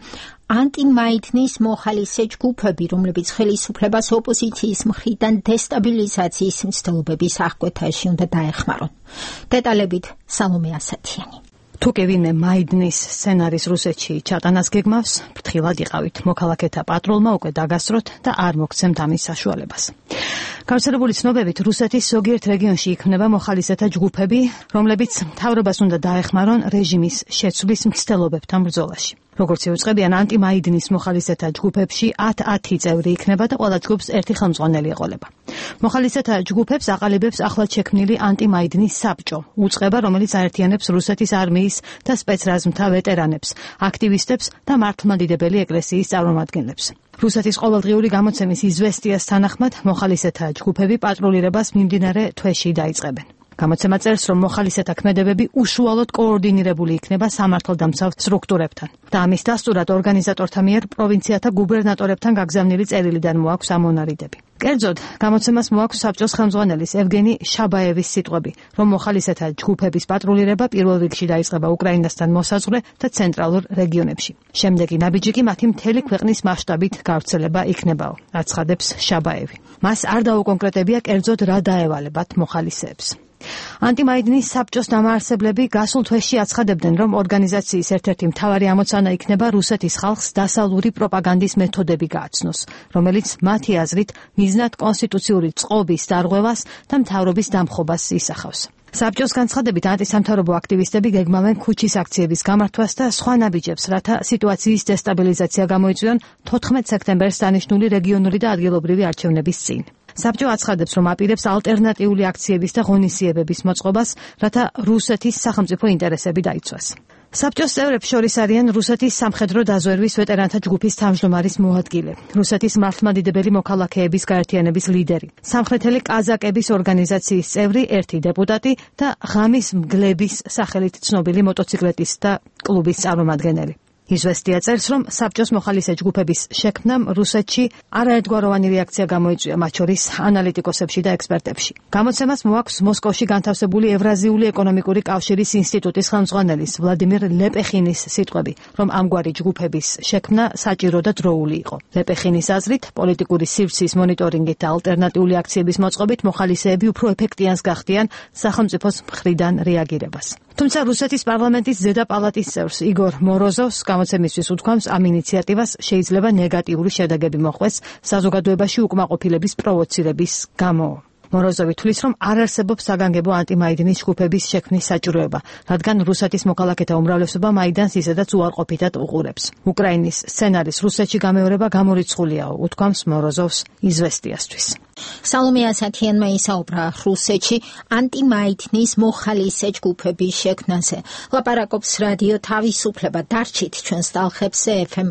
ანტიმაიდნის მოხალისე ჯგუფები, რომლებიც ხელისუფლებას ოპოზიციის მხრიდან დესტაბილიზაციის მცდელობების აღკვეთაში უნდა დაეხმარონ. დეტალებით სალომე ასათიანი. თუ კი ვინმე მაიდნის სცენარის რუსეთში ჩატანას გეგმავს, ფრთხილად იყავით. მოქალაქეთა პატრულმა უკვე დაგასწროთ და არ მოგცემთ ამის საშუალებას. გავრცელებული ცნობებით, რუსეთის ზოგიერთ რეგიონში იქმნება მოხალისეთა ჯგუფები, რომლებიც მთავრობას უნდა დაეხმარონ რეჟიმის შეცვლის მცდელობებთან ბრძოლაში. როგორც იუწყებიან, ანტიმაიდნის მოხალისეთა ჯგუფებში 10 წევრი იქნება და ყველა ჯგუფს ერთი ხელმძღვანელი ეყოლება. მოხალისეთა ჯგუფებს აყალიბებს ახლად შექმნილი ანტიმაიდნის საბჭო, უწყება, რომელიც აერთიანებს რუსეთის არმიის და სპეცრაზმთა ვეტერანებს, აქტივისტებს და მართლმადიდებელი ეკლესიის წარმომადგენლებს. რუსეთის ყოველდღიური გამოცემის იზვესტიას თანახმად, მოხალისეთა ჯგუფები პატრულირებას მიმდინარე თვეში დაიწყებენ. გამოცემა წერს, რომ მოხალისეთა ქმედებები უშუალოდ კოორდინირებული იქნება სამართალდამცავ სტრუქტურებთან და ამის დასტურად ორგანიზატორთა მიერ პროვინციათა გუბერნატორებთან გაგზავნილი წერილიდან მოაქვს ამონარიდები. კერძოდ, გამოცემას მოაქვს საბჭოს ხელმძღვანელის ევგენი შაბაევის სიტყვები, რომ მოხალისეთა ჯგუფების პატრულირება პირველ რიგში დაიწყება უკრაინასთან მოსაზღვრე და ცენტრალურ რეგიონებში. შემდეგი ნაბიჯი კი მათი მთელი ქვეყნის მასშტაბით გავრცელება იქნებაო, აცხადებს შაბაევი. მას არ დაუკონკრეტებია კერძოდ რა დაევალებათ მოხალისეებს. ანტიმაიდნის საბჭოს დამაარსებლები გასულ თვეში აცხადებდნენ, რომ ორგანიზაციის ერთ-ერთი მთავარი ამოცანა იქნება რუსეთის ხალხს დასავლური პროპაგანდის მეთოდები გააცნოს, რომელიც მათი აზრით მიზნად კონსტიტუციური წყობის დარღვევას და მთავრობის დამხობას ისახავს. საბჭოს განცხადებით, ანტისამთავრობო აქტივისტები გეგმავენ ქუჩის აქციების გამართვას და სხვა ნაბიჯებს, რათა სიტუაციის დესტაბილიზაცია გამოიწვიონ 14 სექტემბერს დანიშნული რეგიონული და ადგილობრივი არჩევნების წინ. საბჭო აცხადებს, რომ აპირებს ალტერნატიული აქციების და ღონისძიებების მოწყობას, რათა რუსეთის სახელმწიფო ინტერესები დაიცვას. საბჭოს წევრებს შორის არიან რუსეთის სამხედრო დაზვერვის ვეტერანთა ჯგუფის თავმჯდომარის მოადგილე, რუსეთის მართლმადიდებელი მოქალაქეების გაერთიანების ლიდერი, სამხრეთელი კაზაკების ორგანიზაციის წევრი, ერთი დეპუტატი და ღამის მგლების სახელით ცნობილი მოტოციკლეტისტთა კლუბის წარმომადგენელი. იზვესტია წერს, რომ საბჭოს მოხალისე ჯგუფების შექმნამ რუსეთში არაერთგვაროვანი რეაქცია გამოიწვია, მათ შორის ანალიტიკოსებში და ექსპერტებში. გამოცემას მოაქვს მოსკოვში განთავსებული ევრაზიული ეკონომიკური კავშირის ინსტიტუტის ხელმძღვანელის ვლადიმირ ლეპეხინის სიტყვები, რომ ამგვარი ჯგუფების შექმნა საჭირო და დროული იყო. ლეპეხინის აზრით, პოლიტიკური სივრცის მონიტორინგით და ალტერნატიული აქციების მოწყობით მოხალისეები უფრო ეფექტიანს გახდიან სახელმწიფოს მხრიდან რეაგირებას. თუმცა რუსეთის პარლამენტის ზედა პალატის წევრს იგორ მოროზოვს გამოცემისთვის უთქვამს, ამ ინიციატივას შეიძლება ნეგატიური შედეგები მოხვდეს საზოგადოებაში უკმაყოფილების პროვოცირების გამო. მოროზოვი თვლის, რომ არ არსებობს საგანგებო ანტიმაიდნის ჯგუფების შექმნის საჭიროება, რადგან რუსეთის მოქალაქეთა უმრავლესობა მაიდანს ისედაც უარყოფითად უყურებს. უკრაინის სცენარის რუსეთში გამეორება გამორიცხულიაო, უთქვამს მოროზოვს იზვესტიასთვის. სალომე ასათიანმა ისაუბრა რუსეთში ანტიმაიდნის მოხალისე ჯგუფების შექმნაზე. ლაპარაკობს რადიო თავისუფლება. დარჩით ჩვენს ტალღებზე FM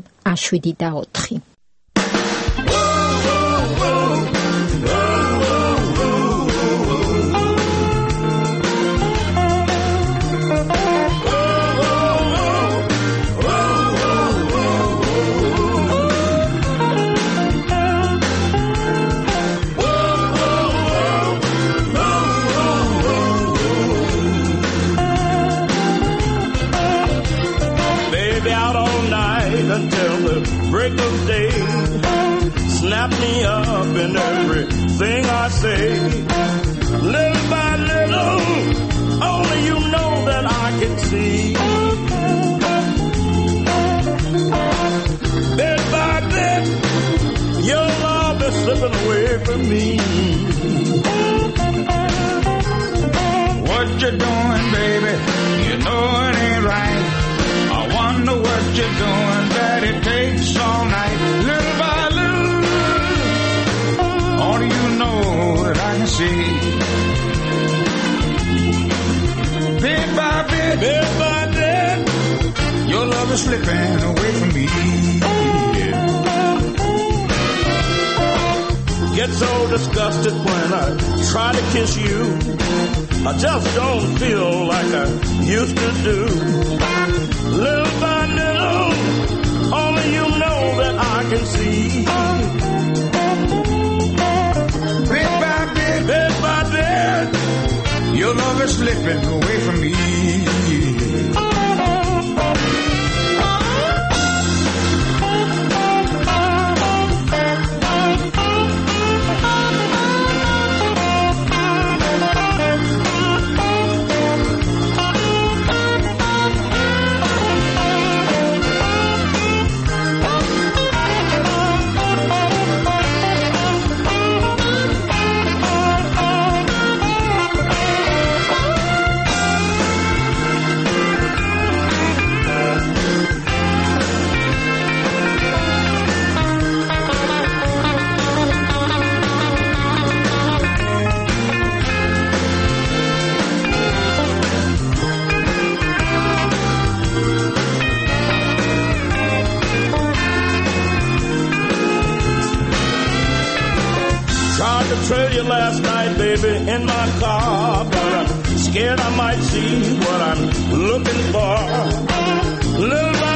7/4. Until the break of day, snap me up in everything I say. Little by little, only you know that I can see. Bit by bit, your love is slipping away from me. What you doing, baby? You know it ain't right. I wonder what you're doing, that it takes all night. Little by little, only you know that I can see. Bit by bit, your love is slipping away from me. Get so disgusted when I try to kiss you. I just don't feel like I used to do. Little by little, only you know that I can see. Bit by bit, your love is slipping away from me. trailed you last night, baby, in my car, but I'm scared I might see what I'm looking for. Little by